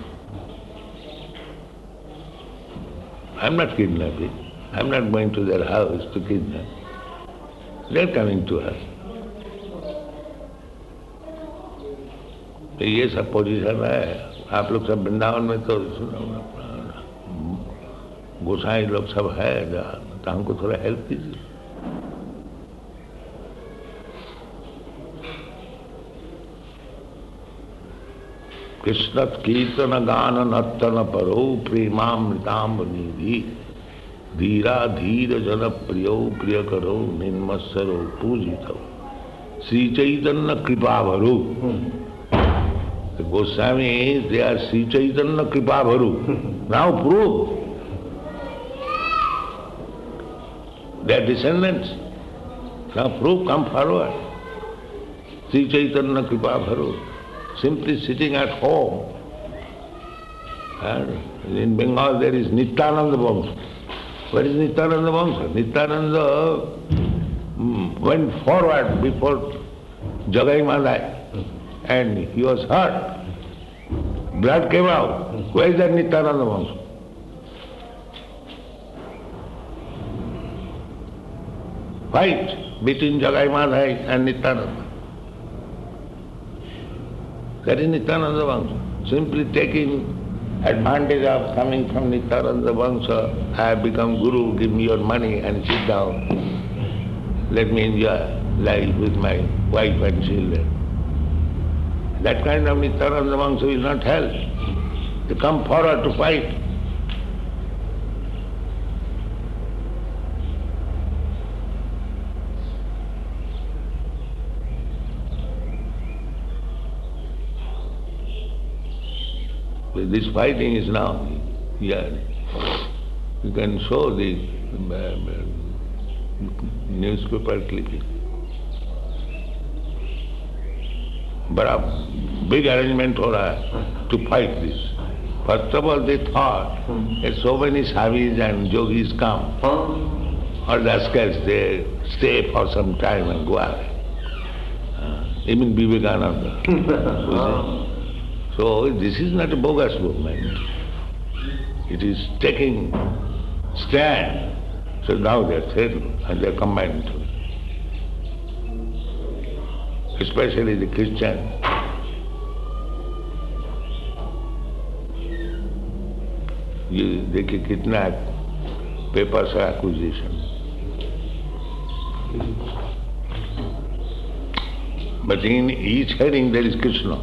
I am not kidnapping. I am not going to their house to kidnap. They are coming to us. ये सब position है. आप लोग सब वृंदावन में तो गोसाई लोग सब है, तो हमको थोड़ा हेल्प कीजिए. कृष्ण कीर्तन गान नर्तन परो प्रेमामृताम्ब निधि धीरा धीर जन प्रियो प्रिय करो निर्मत्सरो पूजित श्री चैतन्य कृपा भरो. Goswami, they are Sri Chaitanya Kripa Bharu. Now prove. They are descendants. Now prove, come forward. Sri Chaitanya Kripa Bharu. Simply sitting at home. And in Bengal there is Nityananda Vamsa. Where is Nityananda Vamsa? Nityananda went forward before Jagai Madai. And he was hurt. Blood came out. Where is that Nityananda Vamsa? Fight between Jagai Madhai and Nityananda. That is Nityananda Vamsa. Simply taking advantage of coming from Nityananda Vamsa, I have become Guru, give me your money and sit down. Let me enjoy life with my wife and children. That kind of Nityananda Vamsa will not help. They come forward to fight. This fighting is now here. You can show the newspaper clipping. बड़ा big arrangement हो रहा है to fight this. First of all, they thought that so many savis and yogis come, or rascals, they stay for some time and go away. Even Vivekananda. So this is not a bogus movement. It is taking stand. So now they are threatened and they are combined to it. Especially the Christian. They kidnap papers of acquisition. But in each heading there is Krishna.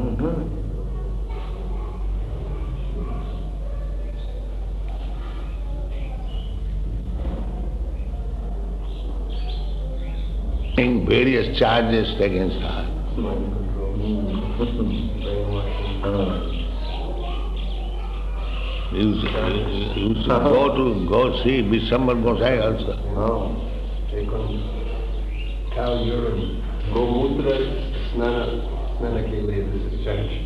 Various charges against her. You should go see Vishwambar Gosai also. Take on cow urine, Gomutra, Snana, Then I can't leave, this is church.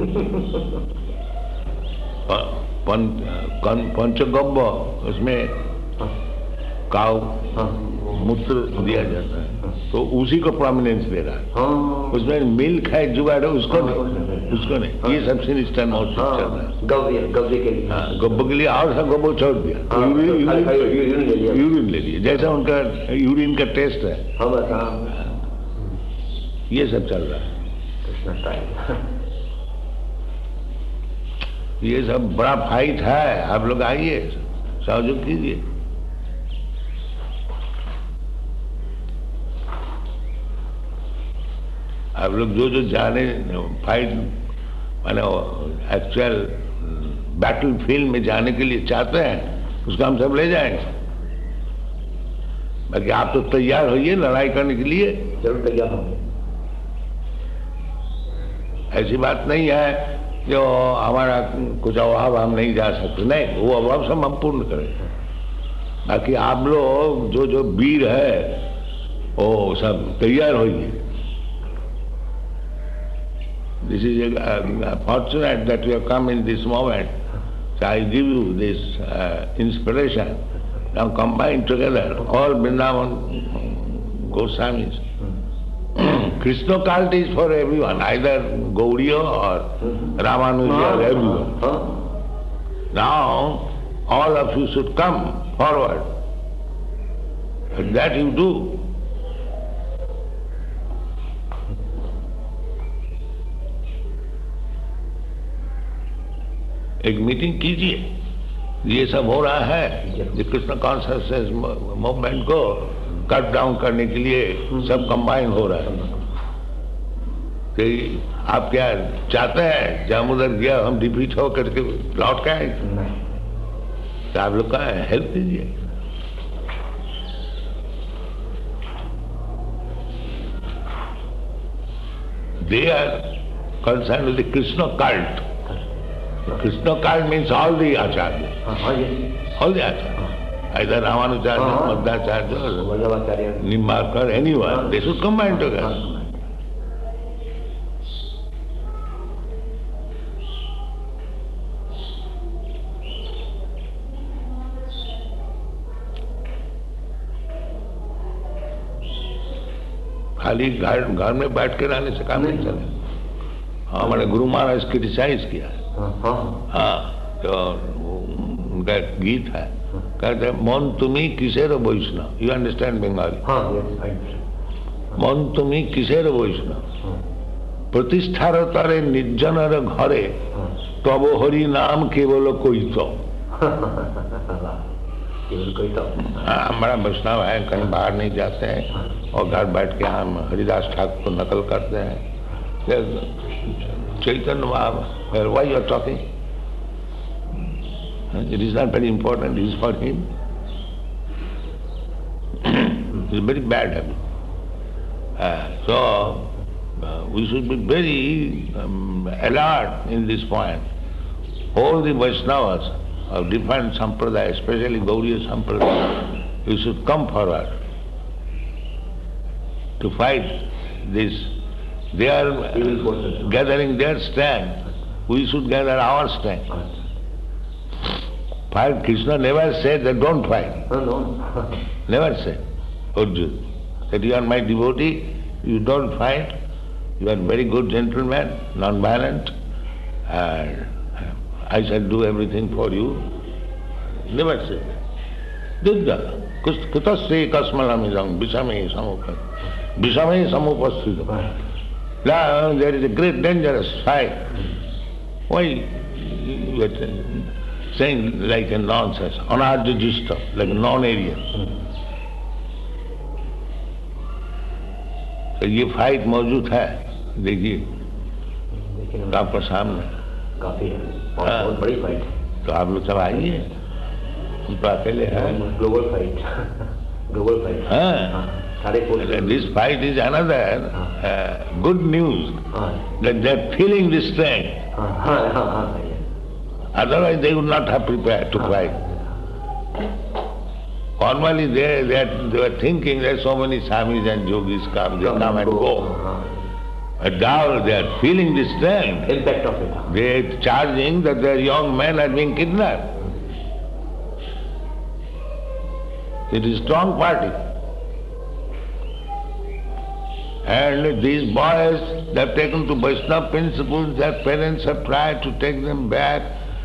पंचगव्य उसमें काव मूत्र दिया जाता है, तो उसी को prominence दे रहा है। उसमें मिल्क है जुगाड़ है, उसको नहीं। ये सब सिनिस्टर नॉट चल रहा है। गव्य के लिए, गब्बो के लिए और सब गब्बो छोड़ दिया, यूरिन ले लिया, जैसा उनका यूरिन का टेस्ट है, ये सब चल रहा है। ये सब बड़ा फाइट है, आप लोग आइए, सहयोग कीजिए। आप लोग जो जाने फाइट माने एक्चुअल बैटल फील्ड में जाने के लिए चाहते हैं, उसको हम सब ले जाएंगे। बाकी आप तो तैयार होइए लड़ाई करने के लिए। जरूर तैयार होंगे। ऐसी बात नहीं है जो हमारा कुछ अभाव हम नहीं जा सकते, नहीं, वो अभाव सब हम पूर्ण करेंगे। बाकी आप लोग जो वीर है वो सब तैयार होइए। This is fortunate that you have come in this moment. So I give you this inspiration. Now combine together all Vrindavan Goswamis. Krishna cult is for everyone, either Gauriya or Ramanuja or everyone. Now all of you should come forward. And that you do. एक meeting कीजिए, ये सब हो रहा है, ये Krishna consciousness movement को cut down करने के लिए सब कंबाइन हो रहा है। कि आप क्या चाहते हैं जब उधर गया हम डिफीट हो करके लौट के आए? तो आप लोग का हेल्प दीजिए। They are concerned with the Krishna cult. Krishna cult means all the acharyas. All the acharyas. Either Ramanujacharya, Madhvacharya, Nimbarkar, anyone. They should combine together. खाली घर में बैठ के रहने से काम नहीं चले। हमारे गुरु महाराज क्रिटिसाइज किया है। हाँ, तो उनका गीत है, कहते मन तुम्हें किसेर वैष्णव। You understand Bengali? मन तुम्हें किसेर वैष्णव, प्रतिष्ठार तारे निर्जनर घरे तब हरि नाम केवल कोई तो। हम बड़ा वैष्णव है, कहीं बाहर नहीं जाते हैं और घर बैठ के हम हरिदास ठाकुर को नकल करते हैं। Chaitanya Mahaprabhu, why you are talking? It is not very important, it is for him. It is a very bad habit. So, we should be very alert in this point. All the Vaishnavas of different sampradaya, especially Gauriya sampradaya, you should come forward to fight this. They are gathering their strength. We should gather our strength. Fight. Krishna never said that don't fight. No. Never said. Arjuna, that you are my devotee, you don't fight, you are very good gentleman, non-violent, and I shall do everything for you. Never said. Duddha, kutasya kasmalamidam visame samupasthita. Visame samupasthita. Now there is a great dangerous fight. Why you are saying like a nonsense, anarjajista, like a non-Aryan? तो ये fight मौजूद है, देखिए आपके सामने काफी है, बहुत बड़ी फाइट। तो आप लोग सब आइए, हम तो अकेले हैं। Global fight, global fight. हाँ, this fight is another good news that they are feeling this strength. Otherwise they would not have prepared to fight. Formally they were thinking that so many Swamis and Yogis come, they come and go. But now they are feeling the strength. Impact of it. They are charging that their young men are being kidnapped. It is a strong party. And these boys, they have taken to Vaishnava principles, their parents have tried to take them back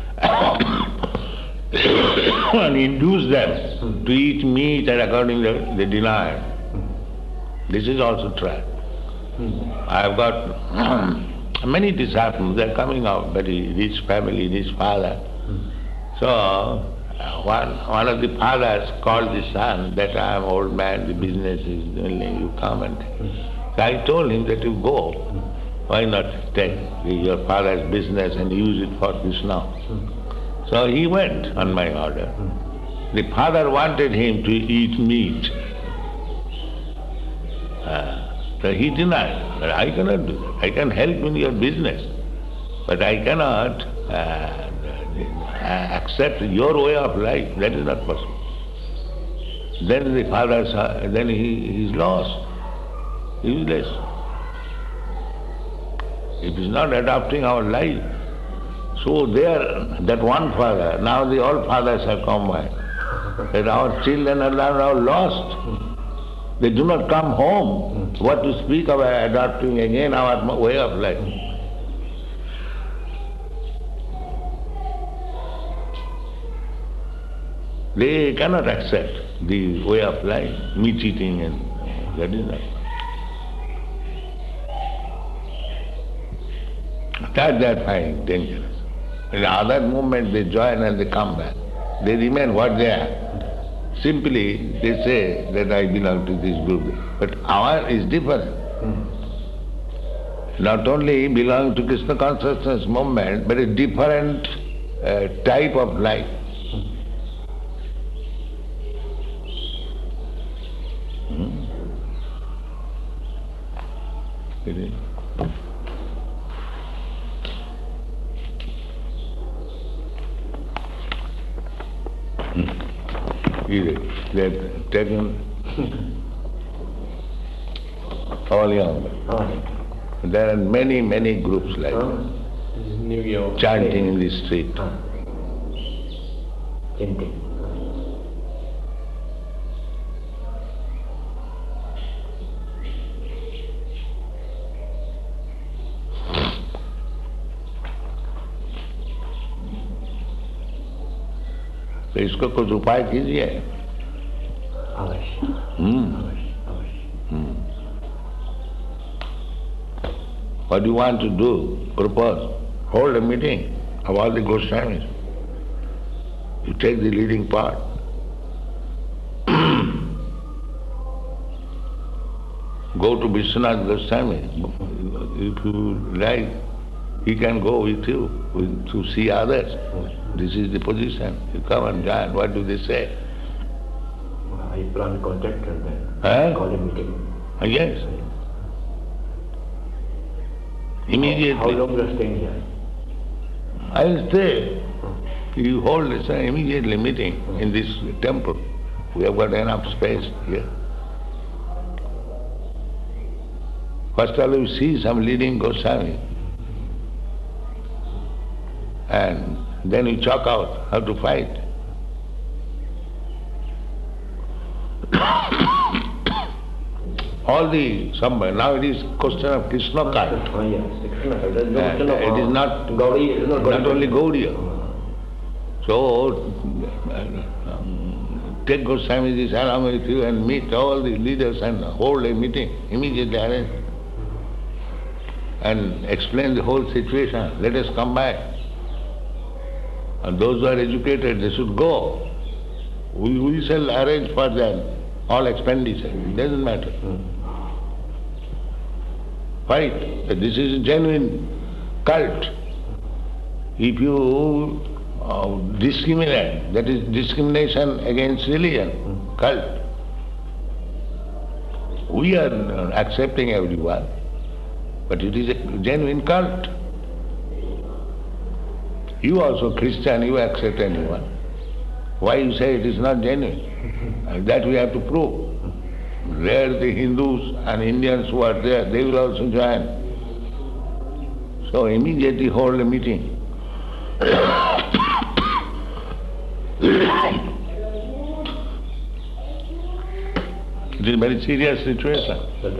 and induce them to eat meat, and accordingly they deny. This is also tried. I have got many disciples, they are coming out, very rich family, rich father. So one of the fathers called the son that I am old man, the business is only you come and take. So I told him that you go, why not take your father's business and use it for Krishna? So he went on my order. The father wanted him to eat meat. So he denied that I cannot do that. I can help in your business, but I cannot accept your way of life. That is not possible. Then the father saw, then he is lost, useless. If he is not adopting our life, so there, that one father, now the all fathers have come by, that our children are now lost. They do not come home. What to speak of adopting again our way of life? They cannot accept the way of life, meat eating, and that is not. That they are finding dangerous. In the other movement they join and they come back. They remain what they are. Simply they say that I belong to this group. But our is different. Not only belong to Krishna consciousness movement, but a different type of life. They have taken all young. There are many, many groups like that, New York. chanting in the street. Chanting. तो इसको कुछ उपाय कीजिए. अवश्य. What do you want to do? Propose. Hold a meeting of all the Goswamis. You take the leading part. Go to Vishwanath Goswami. If you like, he can go with you to see others. This is the position. You come and join. What do they say? I plan contact and then call a meeting. Yes. Immediately. How long you are staying here? I will stay. You hold this immediately meeting in this temple. We have got enough space here. First of all, you see some leading Goswami, and then you chalk out how to fight. All now it is question of Krishna cult. Yes, Krishna cult. There is no question of It is not Gaudiya. not only Gaudiya. So take Goswami's along with you and meet all the leaders and hold a meeting, immediately arrange, and explain the whole situation. Let us come back. And those who are educated, they should go. We shall arrange for them all expenditure. It doesn't matter. Fight. This is a genuine cult. If you discriminate, that is discrimination against religion, cult. We are accepting everyone, but it is a genuine cult. You also Christian, you accept anyone. Why you say it is not genuine? And that we have to prove. There the Hindus and Indians who are there, they will also join. So immediately hold a meeting. It is a very serious situation.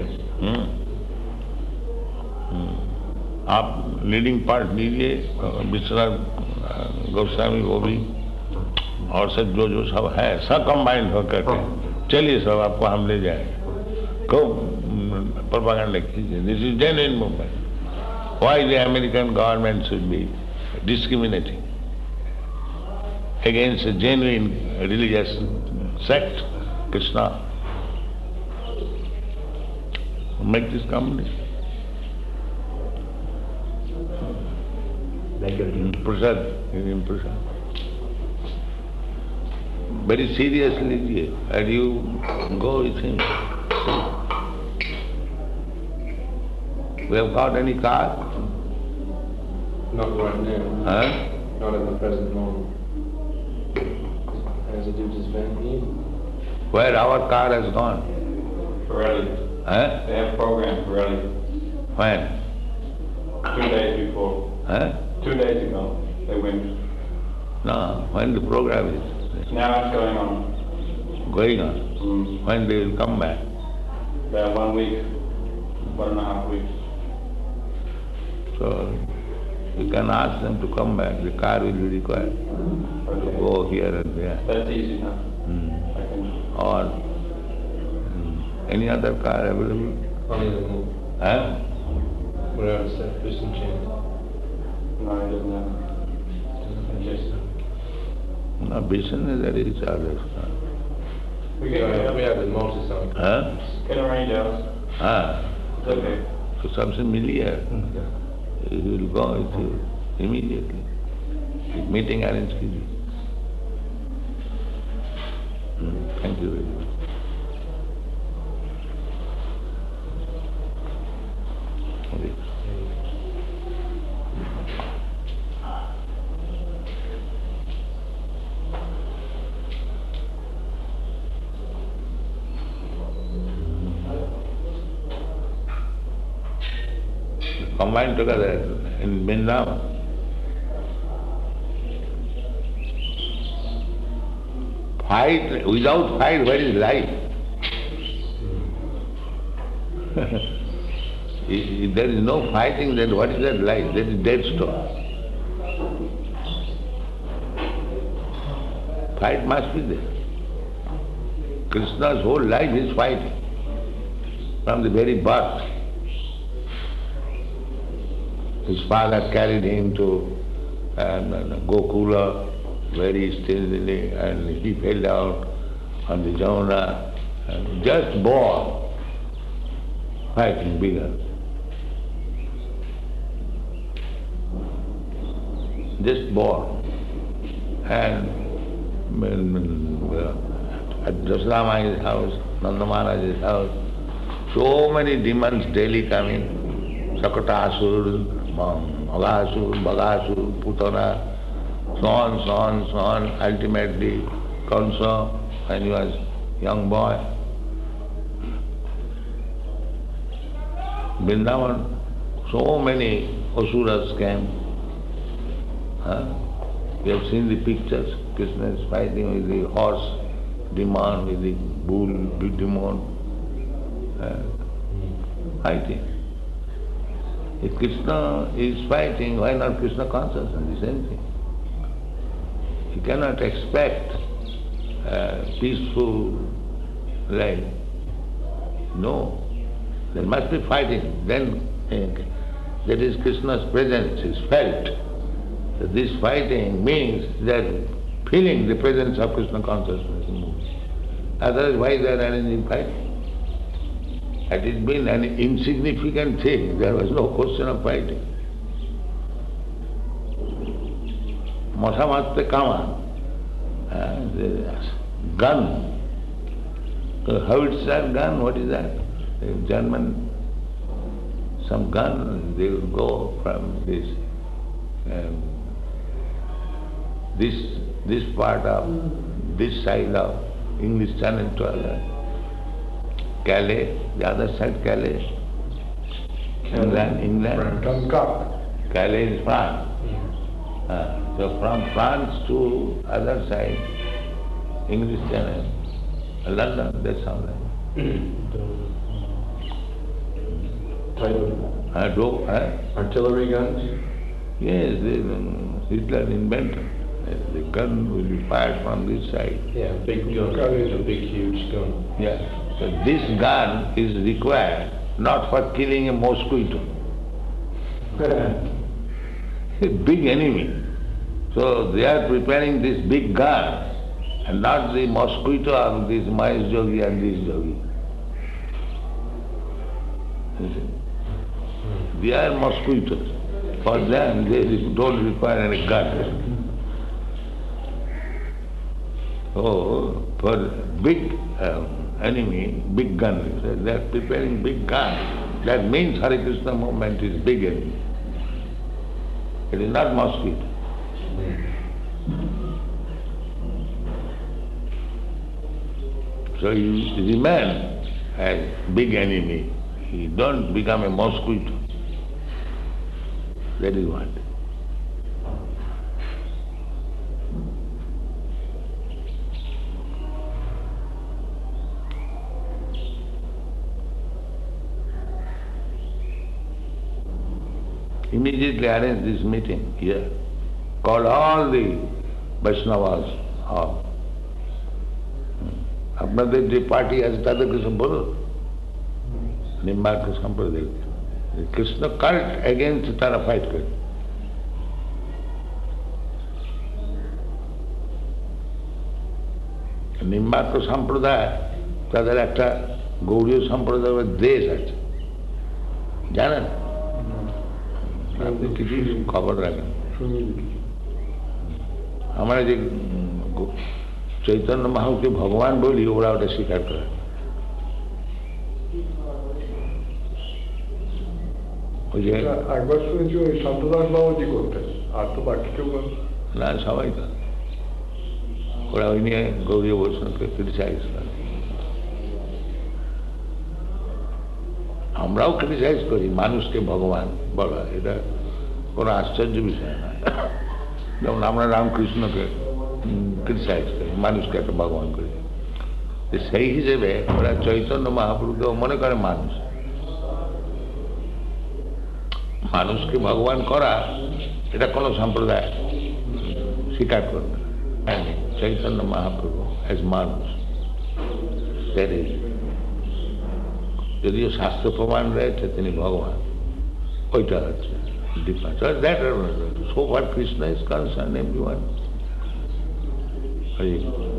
आप leading part लीजिए, विश्वनाथ गोस्वामी वो भी, और सब जो सब है सब कंबाइंड होकर के चलिए सब आपको हम ले जाएंगे, खूब प्रोपेगेंडा कीजिए. This is genuine movement. Why the American government should be discriminating against a genuine religious sect, Krishna? Make this company. Prasad, Prasad. Very seriously, and you go with him. We have got any car? Not right now. Huh? Not at the present moment. Has to do this van here? Where our car has gone? Pirelli. Huh? They have program Pirelli. When? 2 days before. Huh? 2 days ago, they went. No, when the program is Now it's going on. going on, when they will come back. About 1 week, 1.5 weeks. So you can ask them to come back. The car will be required to go here and there. That's easy enough. I can. Or any other car available? Only the move. Huh? Whatever stuff, there's some chance. No, he doesn't have. Just, No, business that is others. we can We have the motorcycle. Huh? can arrange else. Ah, It's okay. so something familiar. He will go with you immediately. Meeting arranged with you. Thank you very much. Okay. Combined together in Vrindavan. Fight, without fight, where is life? If there is no fighting, then what is that life? That is dead stone. Fight must be there. Krishna's whole life is fighting, from the very birth. His father carried him to Gokula very stingy, and he fell down on the Jamuna, and just born, fighting began. Just born. And at Jasla Mai's house, Nanda Maharaj's house, so many demons daily coming, Sakatasur, Magasur, Bagasur, Putana, so on, ultimately Kansa, when he was young boy. Vrindavan, so many Asuras came. We have seen the pictures. Krishna is fighting with the horse demon, with the bull demon, fighting. If Krishna is fighting, why not Krishna consciousness? The same thing. You cannot expect a peaceful life. No. There must be fighting. Then that is Krishna's presence is felt. So this fighting means that feeling the presence of Krishna consciousness. Otherwise, why they are arranging fighting? Had it been an insignificant thing, there was no question of fighting. Masamatte Kama, gun. Howitzer gun, what is that? German, some gun, they will go from this part of, this side of English Channel to other. Calais, the other side Calais, England. Calais is France. So from France to other side, English Channel, London, that's how like. Type of artillery guns? Yes, Hitler invented. The gun will be fired from this side. Yeah, big gun, a big huge gun. Yeah. So this gun is required not for killing a mosquito. A big enemy. So they are preparing this big gun and not the mosquito of this Mahesh Jogi and this Jogi. You see? They are mosquitoes. For them, they don't require any gun. So, for big enemy, big gun, they are preparing big gun. That means Hare Krishna movement is big enemy. It is not mosquito. So you remain as big enemy. You don't become a mosquito. That is what. Immediately arrange this meeting here. Call all the Vaishnavas up. আপনাদের যে party আছে তাদের কিছু বলো Nimbarka Sampradaya Krishna cult against তারা fight করে নিম্বার্ক সম্প্রদায় তাদের একটা গৌড়ীয় সম্প্রদায়ের দেশ আছে জানেন আপনি কিছু খবর রাখেন আমরা যে চৈতন্য মহাপ্রভুকে ভগবান বলি ওরা ওটা স্বীকার করে ওই যে একবার শুনেছি ওই শান্তদাস বাবাজি করতেন আর তো বাকি কেউ না সবাই তো ওরা ওই নিয়ে গৌরীয় বৈষ্ণবকে ক্রিটিসাইজ করে আমরাও ক্রিটিসাইজ করি মানুষকে ভগবান বলা এটা কোনো আশ্চর্য বিষয় নয় যেমন আমরা রামকৃষ্ণকে ক্রিটিসাইজ করি মানুষকে একটা ভগবান করি সেই হিসেবে ওরা চৈতন্য মহাপ্রভুকেও মনে করে মানুষকে ভগবান করা এটা কোনো সম্প্রদায় স্বীকার করবে না চৈতন্য মহাপ্রভু অ্যাজ মানুষ যদিও শাস্ত্র প্রমাণ রয়েছে তিনি ভগবান ওইটা হচ্ছে difference that so far Krishna is concerned everyone.